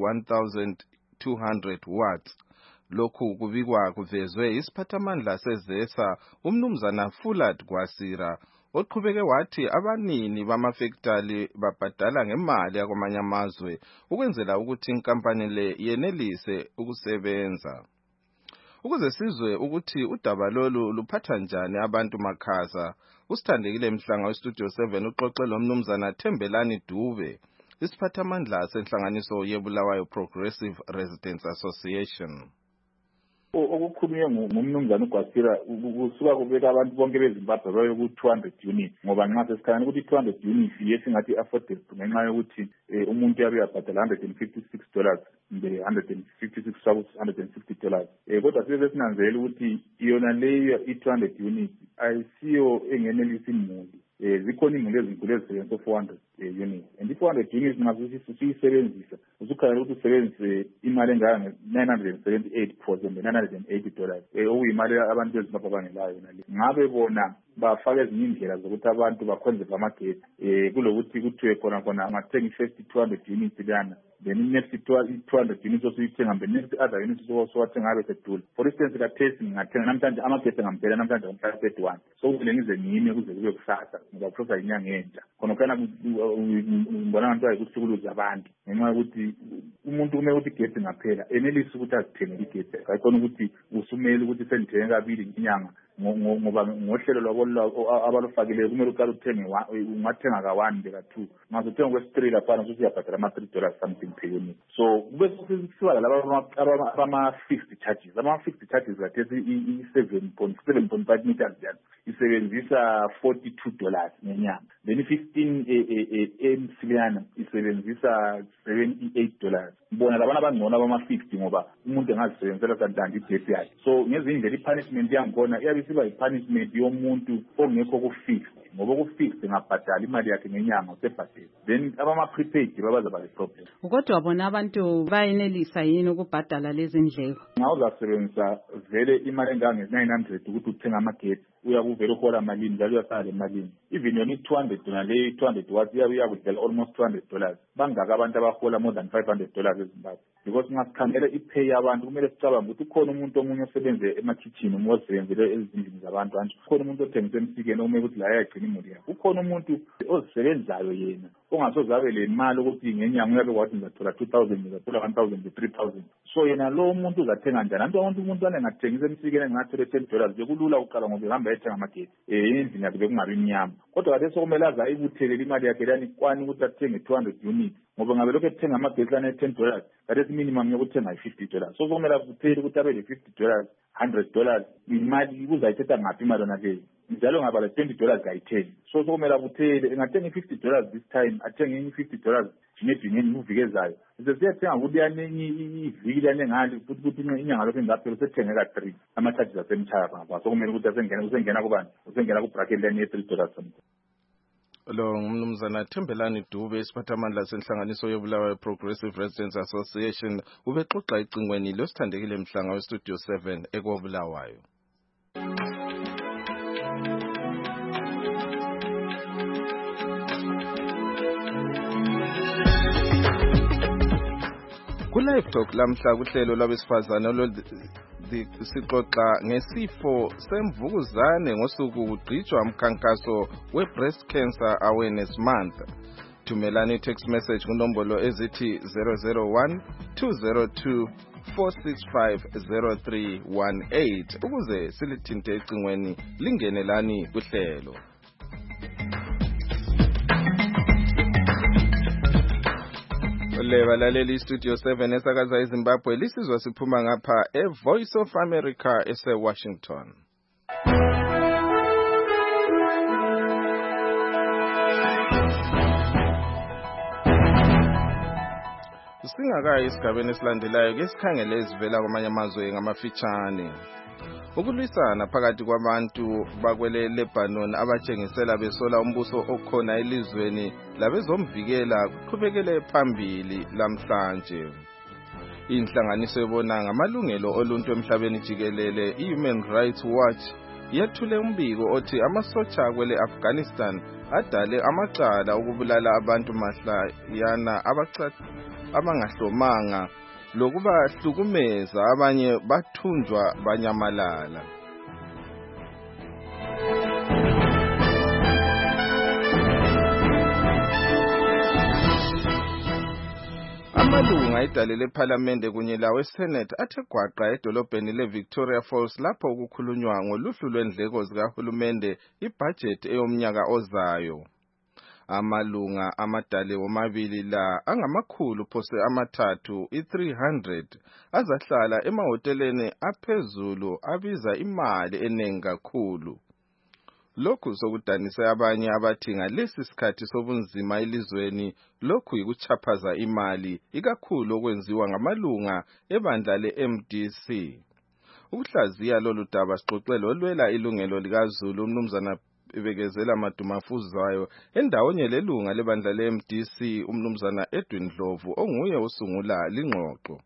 i-1200 watts. Lokhu kubikwa kuvezwe isiphathamandla sezesa umnumzana Fulat Kwasira, oqhubeke wathi abanini bamafektali babhadala ngemali yakwamanye amazwe ukwenzela ukuthi inkampani le yenelise ukusebenza. Ukuze sizwe ukuthi udaba lolu luphatha njani abantu makhaza, usithandekile Mhlanga weStudio 7 uxoxe lomnumzana Thembelani Dube, isiphathamandla senhlanganiso yeBulawayo Progressive Residents Association. Okukhulunywe ngumnumzana uGwasira kusuka kubeka abantu bonke beZimbabwe baye ku200 units, ngoba nxa sesikhala ukuthi 200 units yesingathi affordable ngenxa yokuthi umuntu yabe yabhadala $156 mbe $160 kodwa sibe sinanzelela ukuthi yona leyo i200 units ayisiyo engenelisa imuli. Zikhona imuli ezinkulu ezisebenzisa 400 units, and i400 units ngasisiyisebenzisa usukhala ukuthi usebenzise imali engaka $978 for them $980 okuyimali abantu beZimbabwe abangelayo yona le. Ngabe bona bafaka ezinye indlela zokuthi abantu bakhonze amagetsi kulokuthi kuthiwe khona angathenga i-first 200 units lana, then next 200 units osuyithenga mbe next other units sowathenga abe sedula. For instance kathesi ngingathenga namhlanje amagetsi angampela namhlanje ngomhla 31, so kumele ngize ngime kuze kube kusasa ngoba kuhlosa inyanga entsha. Khona kana ngibona ngathi ayikuhlukuluza abantu ngenxa yokuthi umuntu kumele ukuthi igetsi ngaphela enelise ukuthi azithengele igetsi, ayikhona ukuthi usumele ukuthi sendithenge kabili ngenyanga ngoba ngohlelo lwabo abalufakileyo kumele uqale uthenge ungathenga ka1 mbe ka2, mase uthenga kwesi3 lapha usiyabhadala ama$3 something per unit. So kube sisiba laba ama-fixed charges. Ama-fixed charges kathesi i7.5 meters yani isebenzisa $42 ngenyanga, then 15 amsiliana isebenzisa $78. Bona labana abangcono abama-fixed ngoba umuntu engazisebenzisela kantandi igetsi yakhe. So ngezindlela i-punishment yangkhona iyabe isiba yi-punishment yomuntu ongekho ku-fixed, ngoba ku-fixed ngabhadala imali yakhe ngenyanga usebhadela, then abama-prepaid babazaba le-problem. Kodwa bona abantu bayenelisa yini ukubhadala lezi ndleko? Nxa uzasebenzisa vele imali engange-900 ukuthi uthenga amagetsi, uyakuvela uhola malini njalo uyasala le malini. Even yona i200 leyo 200 watts iyakudlela almost $200. Bangaka abantu abahola more than $500 eZimbabwe? Because ngasikhangela ipay yabantu kumele sicabanga ukuthi ukhona umuntu omunye osebenze emakhitchini, umuntu osebenzele ezindlini zabantu kanje, ukhona umuntu othengisa emsikeni okumele ukuthi la yagcina imuli yakhe, ukhona umuntu ozisebenzayo yena ongasozabe le mali ukuthi ngenyanga uyabe wathi ngizathola 2000 ngizathola 1000 3000. So yena lo umuntu uzathenga njani? Antu umuntu angathengisa emsikeni engathola $10 bekulula uqala ngoba ehamba ethenga amagetsi endlini yakhe bekungabi mnyama. Kodwa kade sokumele aze ayibuthelele imali yakhe lani kwani ukuthi athenge 200 units, ngoba ngabe lokho ethenga amagetsi lana $10 kade minimum yokuthenga $50. So kumele avuthele ukuthi abe le $50 $100 imali uzayithetha ngaphi imali yona leyo? njalo ngabala $20 kayi-10 so sokumele abuthele engathenga $50 this time athenge $50 maybe ngeviki ezayo siyathenga kubuyane iviki lane ngale futhi inyanga lokho engaphela sethengeka 3 ama-charges asemtshaya ngapha so kumele ukuthi usengena kubani usengena ku-bracket lane ye$3 lo ngumnumzana Thembelani Dube isiphathamandla senhlanganiso yobulawayo Progressive Residents Association ubexoxa icingweni losithandekile mhlanga westudio 7 ekobulawayo. Ku-Live Talk lamhla kuhlelo lwabesifazane sixoxa ngesifo semvukuzane ngosuku kugqitshwa umkhankaso we-Breast Cancer Awareness Month. Thumelani text message kunombolo ezithi 001-202-465-0318 ukuze silithinte ecingweni lingenelani kuhlelo. Lebalaleli Studio 7 esakaza eZimbabwe lisizwa siphuma ngapha eVoice of America ese-Washington. Singakayi esigabeni esilandelayo ke sikhangele ezivela kwamanye amazwe ngamafitshane. Ukulwisana phakathi kwabantu bakwele Lebanon abatshengisela besola umbuso okhona elizweni labezomvikela kuqhubekele phambili lamhlanje. Inhlanganiso ebona ngamalungelo oluntu emhlabeni jikelele iHuman Rights Watch yethule umbiko othi amasotsha kwele Afghanistan adale amacala okubulala abantu mahlayana abangahlomanga lokuba hlukumeza abanye bathunjwa banyamalala. Amalunga edale leParliament kunye lawe Senate athe gwaqa edolobheni leVictoria Falls lapho kukhulunywa ngoluhlu lwendleko zikahulumende ibudget eyomnyaka ozayo. Amalunga amadale womabili la angamakhulu phose amathathu i300 azahlala emahoteleni aphezulu abiza imali eningi kakhulu. Lokhu sokudanisa abanye abathi ngalesi sikhathi sobunzima elizweni lokhu yikuchaphaza imali ikakhulu okwenziwa ngamalunga ebandla leMDC. Ukuhlaziya lolu daba sixoxelo olwela ilungelo likaZulu umnumzana ibekezela Madumafuzwayo endawonye lelunga lebandla leMDC umnumzana Edwin Dlovu onguye usungula lingxoxo.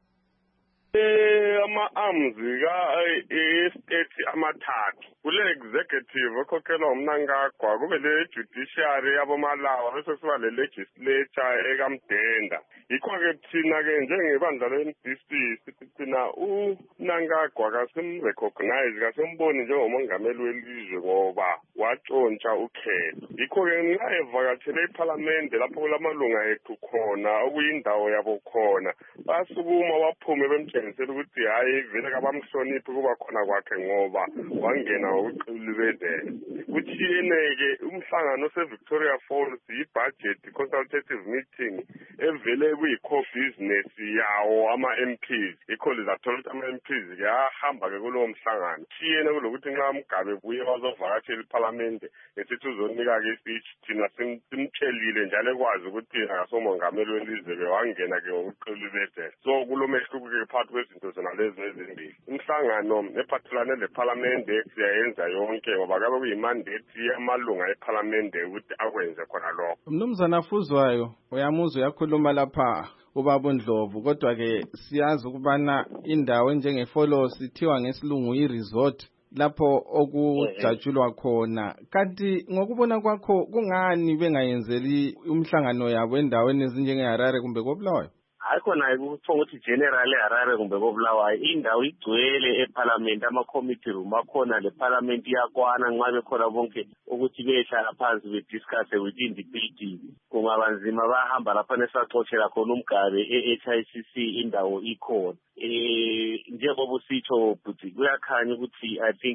Ama-arms ka-estate amathathu kule executive okhokhelwa uMnangagwa kube le judiciary yabomalawa bese kuba le legislature ekamdenda. Yikho-ke thina-ke njengebandla le-MDC sithi thina uMnangagwa kasimrecognize kasimboni njengomongameli welizwe ngoba watshontsha ukhetho. Yikho-ke nxa evakatshele iParliament lapho kulamalunga ethu khona okuyindawo yabo khona basukuma baphume bemtshengisela ukuthi hayi vele kabamhloniphi kuba khona kwakhe ngoba wangena ngokuqilibezela. Kuthiyene-ke umhlangano seVictoria Falls yi-budget consultative meeting evele kuyi-core business yawo ama-MPs. Yikho lizathola ukuthi ama-MPs-ke ahamba-ke kulowo mhlangano. Thiyene kulokuthi nxa Mugabe buye bazovakatshela iParliament esithi uzonika-ke ispeech thina simtshelile njalo ekwazi ukuthi akasomongameli welizwe-ke wangena-ke ngokuqilibezela. So kulomehluko-ke phakathi kwezinto zona lezo ezimbili. Umhlangano ephathelane leParliament siyayenza yonke ngoba kabe kuyimandate yamalunga eParliament ukuthi akwenze khona lokho. Mnumzana Fuzwayo uyamuzwa uyakhuluma lapha ubaba Ndlovu kodwa-ke siyazi ukubana indawo njengefolo sithiwa ngesilungu i-resort lapho okujatshulwa khona. Kanti ngokubona kwakho kungani bengayenzeli umhlangano yabo endaweni ezinjengeHarare kumbe koBulawayo? Hayi khona ukuthiwa ukuthi general eHarare kumbe koBulawayo indawo igcwele eParliament ama-committee room akhona leParliament iyakwana nxa bekhona bonke ukuthi behlala phansi bediscuss within the building. Kungaba nzima bahamba lapha nesaxoxela khona uMgabe e-HICC indawo ikhona. Njengoba usitsho bhuti kuyakhanya ukuthi I think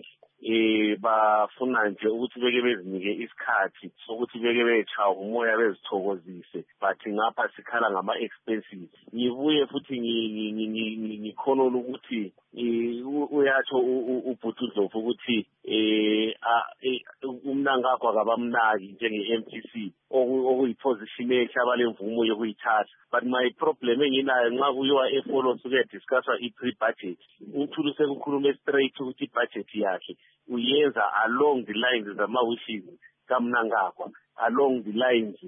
bafuna nje ukuthi beke bezinike isikhathi sokuthi beke betshaya umoya bezithokozise but ngapha sikhala ngama-expenses. Ngibuye futhi ngikhona ukuthi uyatsho ubhuti Dlovu ukuthi umnangagwa kabamnaki njenge-MTC okuyiposition ehlaba lemvumo yokuyithatha. But my problem enginayo nxa kuyiwa efolo suke discusswa i-pre-budget, uthulu sekukhulume straight ukuthi i-budget yakhe uyenza along the lines zama-wishes kamnangagwa, along the lines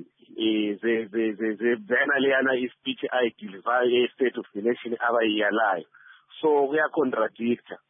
zena leyana i-speech ayideliver e-state of the nation abayiyalayo. So kuyacontradicta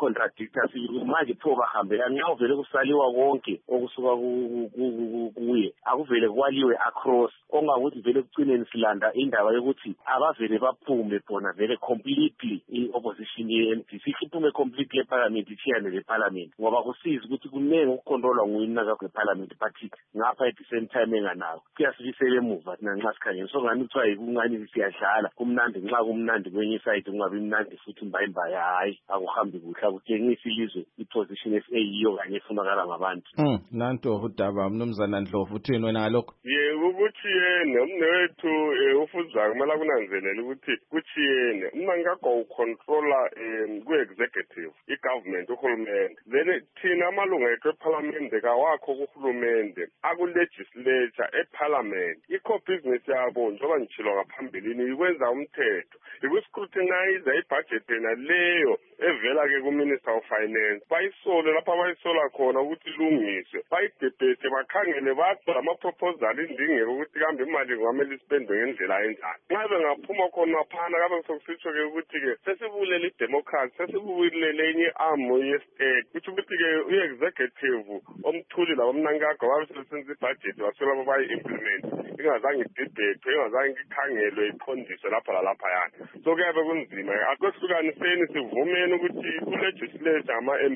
manje pho bahambela nxa uvele kusaliwa konke okusuka kuye akuvele kwaliwe across ongakuthi vele kucineni silanda indaba yokuthi abavele baphume bona vele completely i-opposition ye-MDC iphume completely eparliament ichiyane le-parliament ngoba kusiza ukuthi kunenge ukukhontrolwa nguyinakakho eparliament but ngapha at the same time enganawo kuyasibisela emuva thina nxa sikhangeni so ngani kuthiwa kungani siyadlala kumnandi nxa kumnandi kwenye isayidi kungabi mnandi futhi imbayimbayi hayi akuhambi kuhla kutshengisa ilizwe iposition eyiyo kanye efunakala ngabantu. Nanto udaba mnumzana Ndlovu uthini wena ngalokho? Yebo ukuthi yena umnewethu uFuzwayo kumele kunanzelele ukuthi kuthi yena umnangagwa ucontroller ku-executive i-government uhulumende then thina amalunga ethu eparliament kawakho kuhulumende akulegislature eparliament ikho business yabo njengoba ngitshilo ngaphambilini ikwenza umthetho ikuscrutinize ibudget yena leyo evela ke ku-Minister of Finance bayisole lapha bayisola khona ukuthi ilungiswe bayidebhete bakhangele bathi ama-proposal indingeko ukuthi kambe imali ngamele ispendwe ngendlela enjani nxa bengaphuma khona phana kabe sokusitsho-ke ukuthi-ke sesibulele idemocracy sesibulele enye arm ye-state kutsho ukuthi-ke i-executive omthuli labomnankagwa babe sebesenza ibudget basolapha bayi-implement ingazange idebhethwe ingazange ikhangelwe iqondiswe lapha lalaphayana so kuyabe kunzima akwehlukaniseni sivumeni ukuthi ku-legislature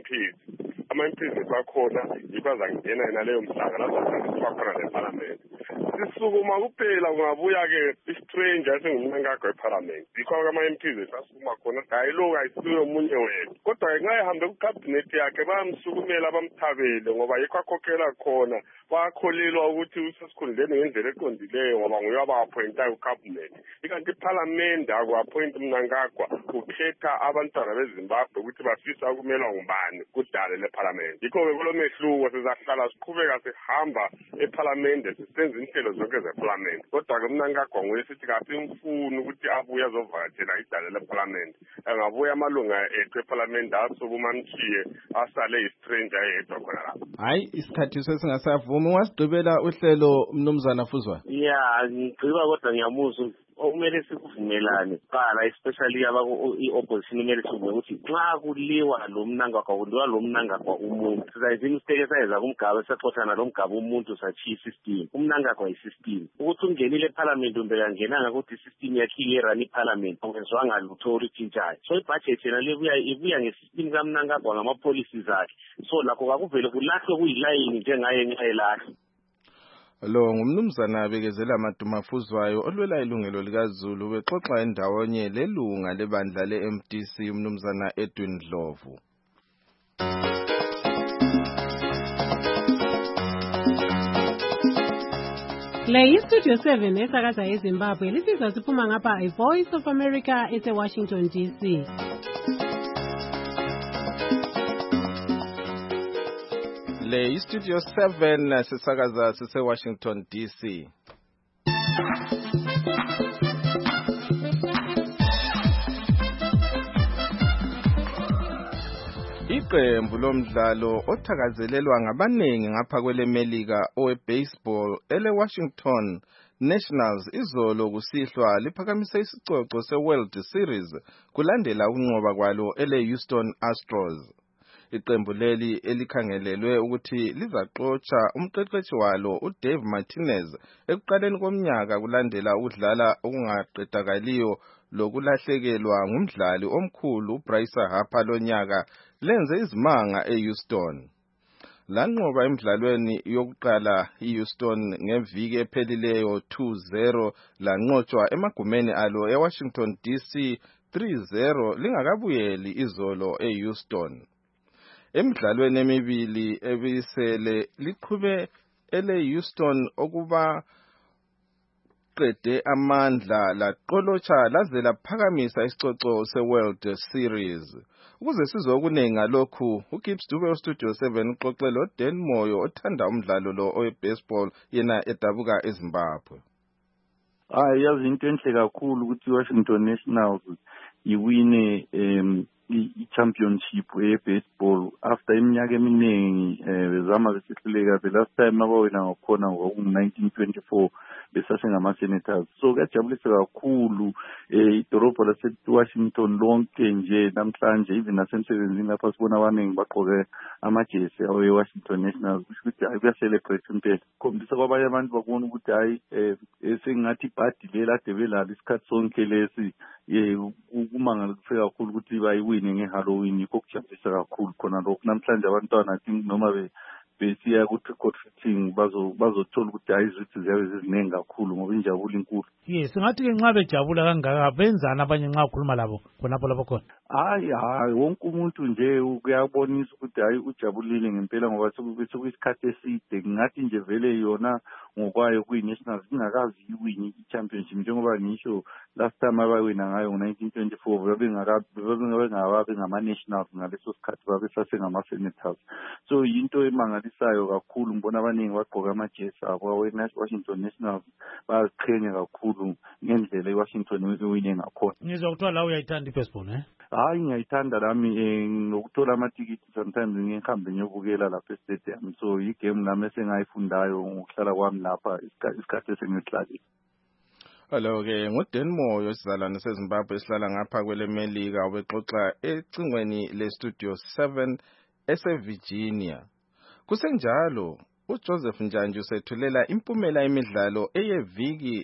ama-MPs bakhona yikho azangena yena leyo mhlanga lazasangisiwa khona le-parliament sisukuma kuphela kungabuya-ke i-stranger esingumnankagwa eparliament yikho-ke ama-MPs esasukuma khona hayi lo ayisiyo omunye wethu kodwa-ke nxa ehambe kukhabhinethi yakhe bayamsukumela bamthabele ngoba yikho akhokhela khona bayakholelwa ukuthi usesikhundleni ngendlela eqondileyo ngoba nguye aba-appointayo kukhabhinethi ikanti iparliament aku-appoint umnankagwa ukhetha abantwana bezimbabwe ukuthi bafisa ukumelwa ngubani kudale le-parliament yikho-ke kulo mehluko sizahlala siqhubeka sihamba eparliament sisenza inhlelo zonke zeparliament kodwa-ke umnankagwa nguye sithi kasimfuni ukuthi abuye azovakatshela idale le-parliament angabuya amalunga ethu eparliament asukuma amchiye asale i-stranger yedwa khona lapho hayi isikhathi sesingasavumi ungasigqibela uhlelo mnumzana Fuzwayo? Ya ngigqiba kodwa ngiyamuzwa okumele sikuvumelane kuqala especially i-opposition kumele sivume ukuthi nxa kuliwa lo mnangagwa kuliwa lo mnangagwa umuntu sizayenza imistake esayenza kumgaba esaxoxana lo mgaba umuntu sachiya isystem umnangagwa yisystem ukuthi ungenile eparliament umbe kangenanga ukuthi isystem yakhe irun iparliament ongezwanga lutho olutshintshayo so ibudget yena ibuya ngesystem kamnangagwa ngama-policies akhe so lakho kakuvele kulahlwe kuyilayini njengaye nxa elahlwe. Lo ngumnumzana Bekezela Maduma Fuzwayo olwela ilungelo likaZulu bexoxa endawonye lelunga lebandla le-MDC umnumzana Edwin Ndlovu. Le iStudio 7 esakaza eZimbabwe lisizwa siphuma ngapha iVoice of America ese-Washington DC. Le iStudio 7 sisakaza sise-Washington DC. Iqembu lomdlalo othakazelelwa ngabaningi ngapha kwelemelika owe-baseball ele-Washington Nationals izolo kusihlwa liphakamise isicoco se-World Series kulandela ukunqoba kwalo ele-Houston Astros. Iqembu leli elikhangelelwe ukuthi lizaxotsha umqeqeshi walo uDave Martinez ekuqaleni komnyaka kulandela ukudlala okungaqedakaliyo lokulahlekelwa ngumdlali omkhulu uBryce Harper lonyaka lenze izimanga eHouston. Lanqoba emidlalweni yokuqala iHouston ngeviki ephelileyo 2-0 lanqotshwa emagumeni alo eWashington DC 3-0 lingakabuyeli izolo eHouston. Emidlalweni emibili ebisele liqhube ele-Houston okuba liqede amandla laqolotsha laze laphakamisa isicoco se-World Series. Ukuze sizwe okuningi ngalokhu, uGibbs Dube Studio 7 uxoxele uDan Moyo othanda umdlalo lo owe-baseball yena edabuka eZimbabwe. Yazi into enhle kakhulu ukuthi Washington Nationals iwine i-championship ye-baseball after iminyaka eminingi bezama besihluleka. The last time abawina ngakhona ngo-1924 besasengama-Senators. So kuyajabulisa kakhulu idorobha lase-Washington lonke nje namhlanje, even nasemsebenzini lapha sibona abaningi bagqoke amajesi awe-Washington Nationals. Kusho ukuthi hayi kuyacelebrate impela. Khombisa kwabanye abantu bakubona ukuthi hayi sengathi ibhadi lela ade belalo isikhathi sonke lesi kumangala kufika kakhulu ukuthi bayiwine nge-Halloween. Yikho kujabulisa kakhulu khona lokhu. Namhlanje abantwana I think noma besiya ku-record fitting bazothola ukuthi hayi izithi ziyabe ziziningi kakhulu ngoba injabulo inkulu. Yes, ngathi ke nxa bejabula kangaka benzana abanye nxa ukhuluma labo khonapho lapho khona? Hayi wonke umuntu nje kuyabonisa ukuthi hayi ujabulile ngempela ngoba sekuyisikhathi eside. Ngathi nje vele yona ngokwayo kuyi-nationals ingakazi iwini i-championship njengoba ngisho last time abawina ngayo ngo-1924 babengakabi ngama-nationals ngaleso sikhathi babesasengama-Senators. So yinto emangalisayo kakhulu. Ngibona abaningi bagqoka amajesi abo awe-Washington Nationals bayaziqhenya kakhulu ngendlela i-Washington iwine ngakhona. Ngizwa kuthiwa la uyayithanda i-baseball Hayi ngiyayithanda lami ngokuthola amatikiti sometimes ngihambe ngiyobukela lapha e-stadium. So igame nami esengayifundayo ngokuhlala kwami lapha isikhathi esengihlalile. Hello-ke nguDan Moyo isizalwane seZimbabwe esihlala ngapha kwelemelika ubexoxa ecingweni le-Studio 7 ese-Virginia. Kusenjalo uJoseph Njanje usethulela impumela yemidlalo eyeviki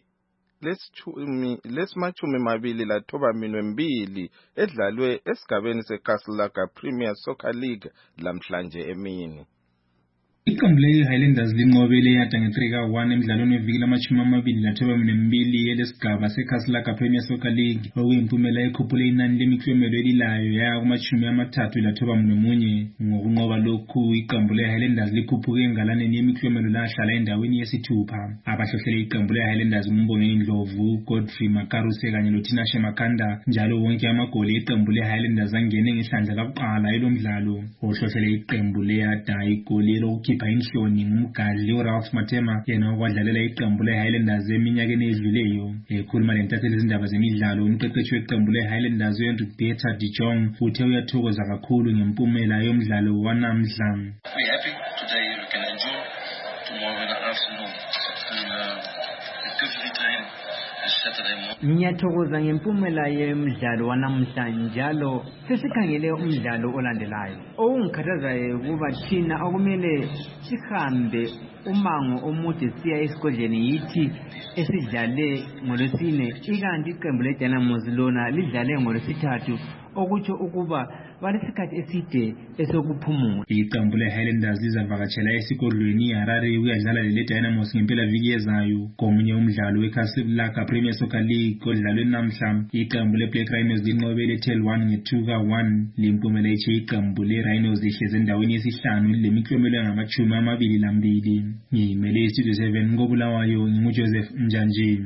lesimachumi mabili lathoba minwembili edlalwe esigabeni seCastle Premier Soccer League lamhlanje emini. Iqembu le-Highlanders linqobele yada nge-3-1 emidlalweni weviki lamachumi amabili lathoba minwembili elesigaba seCastle Premier Soccer League, okuyimpumela ekhuphule inani lemiklomelo elilayo yaya kumachumi amathathu lathoba minwemunye. Ngokunqoba lokhu, iqembu le-Highlanders likhuphuke engalaneni yemiklomelo lahlala endaweni yesithupha. Abahlohlele iqembu le-Highlanders nguMbongeni Ndlovu, Godfrey Makaruse kanye loTinashe Makanda, njalo wonke amagoli eqembu le-Highlanders angene ngehlandla lakuqala elomdlalo. Ohlohlele iqembu le-yada igoli lokukhipha inhloni ngumgadli uRalph Matema, yena okwadlalela iqembu le-Highlanders eminyakeni edluleyo. Ekhuluma lentatheli izindaba zemidlalo, umqeqeshi weqembu le-Highlanders uHendrick Beata Dijong uthe uyathokoza kakhulu ngempumela yomdlalo wanamhla. We're happy today we can enjoy tomorrow in the afternoon and beautifully train Saturday morning. Ngiyathokoza ngempumela yomdlalo wanamhla njalo sesikhangele umdlalo olandelayo. Ongikhathazayo kuba thina okumele sihambe umango omude siya esigodleni yithi esidlale ngolwesine, ikanti iqembu leDynamos lona lidlale ngolwesithathu, okutsho ukuba balesikhathi eside esokuphumula. Iqembu le-Highlanders lizavakatshela esigodlweni iHarare ukuyadlala leDynamos ngempelaviki ezayo. Komunye umdlalo weCastle Premier Soccer League odlalwe namhla, iqembu leBlack Rhinos linqobele Tel1 nge-2-1. Limpumela ithi iqembu leRhinos lihleze endaweni yesihlanu lemiklomelo engamachumi amabili lambili. Ngimele iStudio 7 ngoBulawayo nginguJoseph Njanje.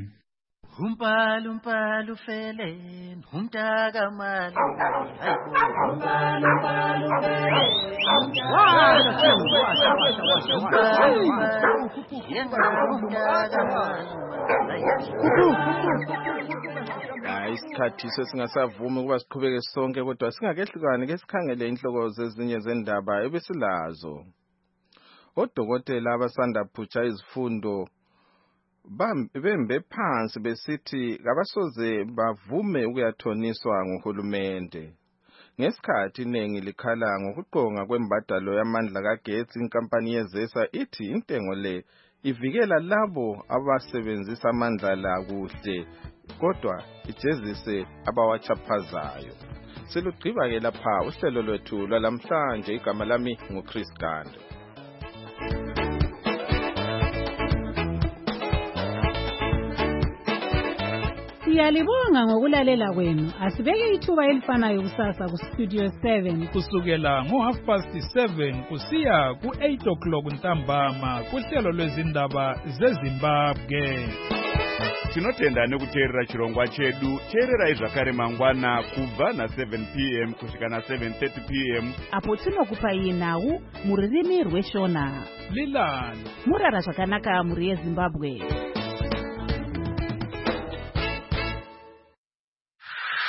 Umpalu fele umtaka mali hayibo umpalu fele isikhathi sesingasavumi ukuba siqhubeke sonke, kodwa singakehlukani ke sikhangele inhloko zezinye zendaba ebesilazo. Odokotela abasanda phutsha izifundo bembe phansi besithi kabasoze bavume ukuyathoniswa nguhulumende. Ngesikhathi iningi likhala ngokuqonga kwembadalo yamandla kagetsi, inkampani yeZESA ithi intengo le ivikela labo abasebenzisa amandla la kuhle kodwa ijezise abawachaphazayo. Silugqiba ke lapha uhlelo lwethu lwalamhlanje. Igama lami nguChris Gande. Siyalibonga ngokulalela kwenu. Asibeke ithuba elifanayo kusasa kuStudio 7 kusukela ngo7:30 kusiya ku8 o'clock ntambama kuhlelo lwezindaba zeZimbabwe. tinotenda nekuteerera chirongwa chedu. Teererai zvakare mangwana kubva na7 p.m. kusvika na7:30 p.m. apo tinokupai nhau muririmi rweshona. Lilani murara zvakanaka muri yeZimbabwe.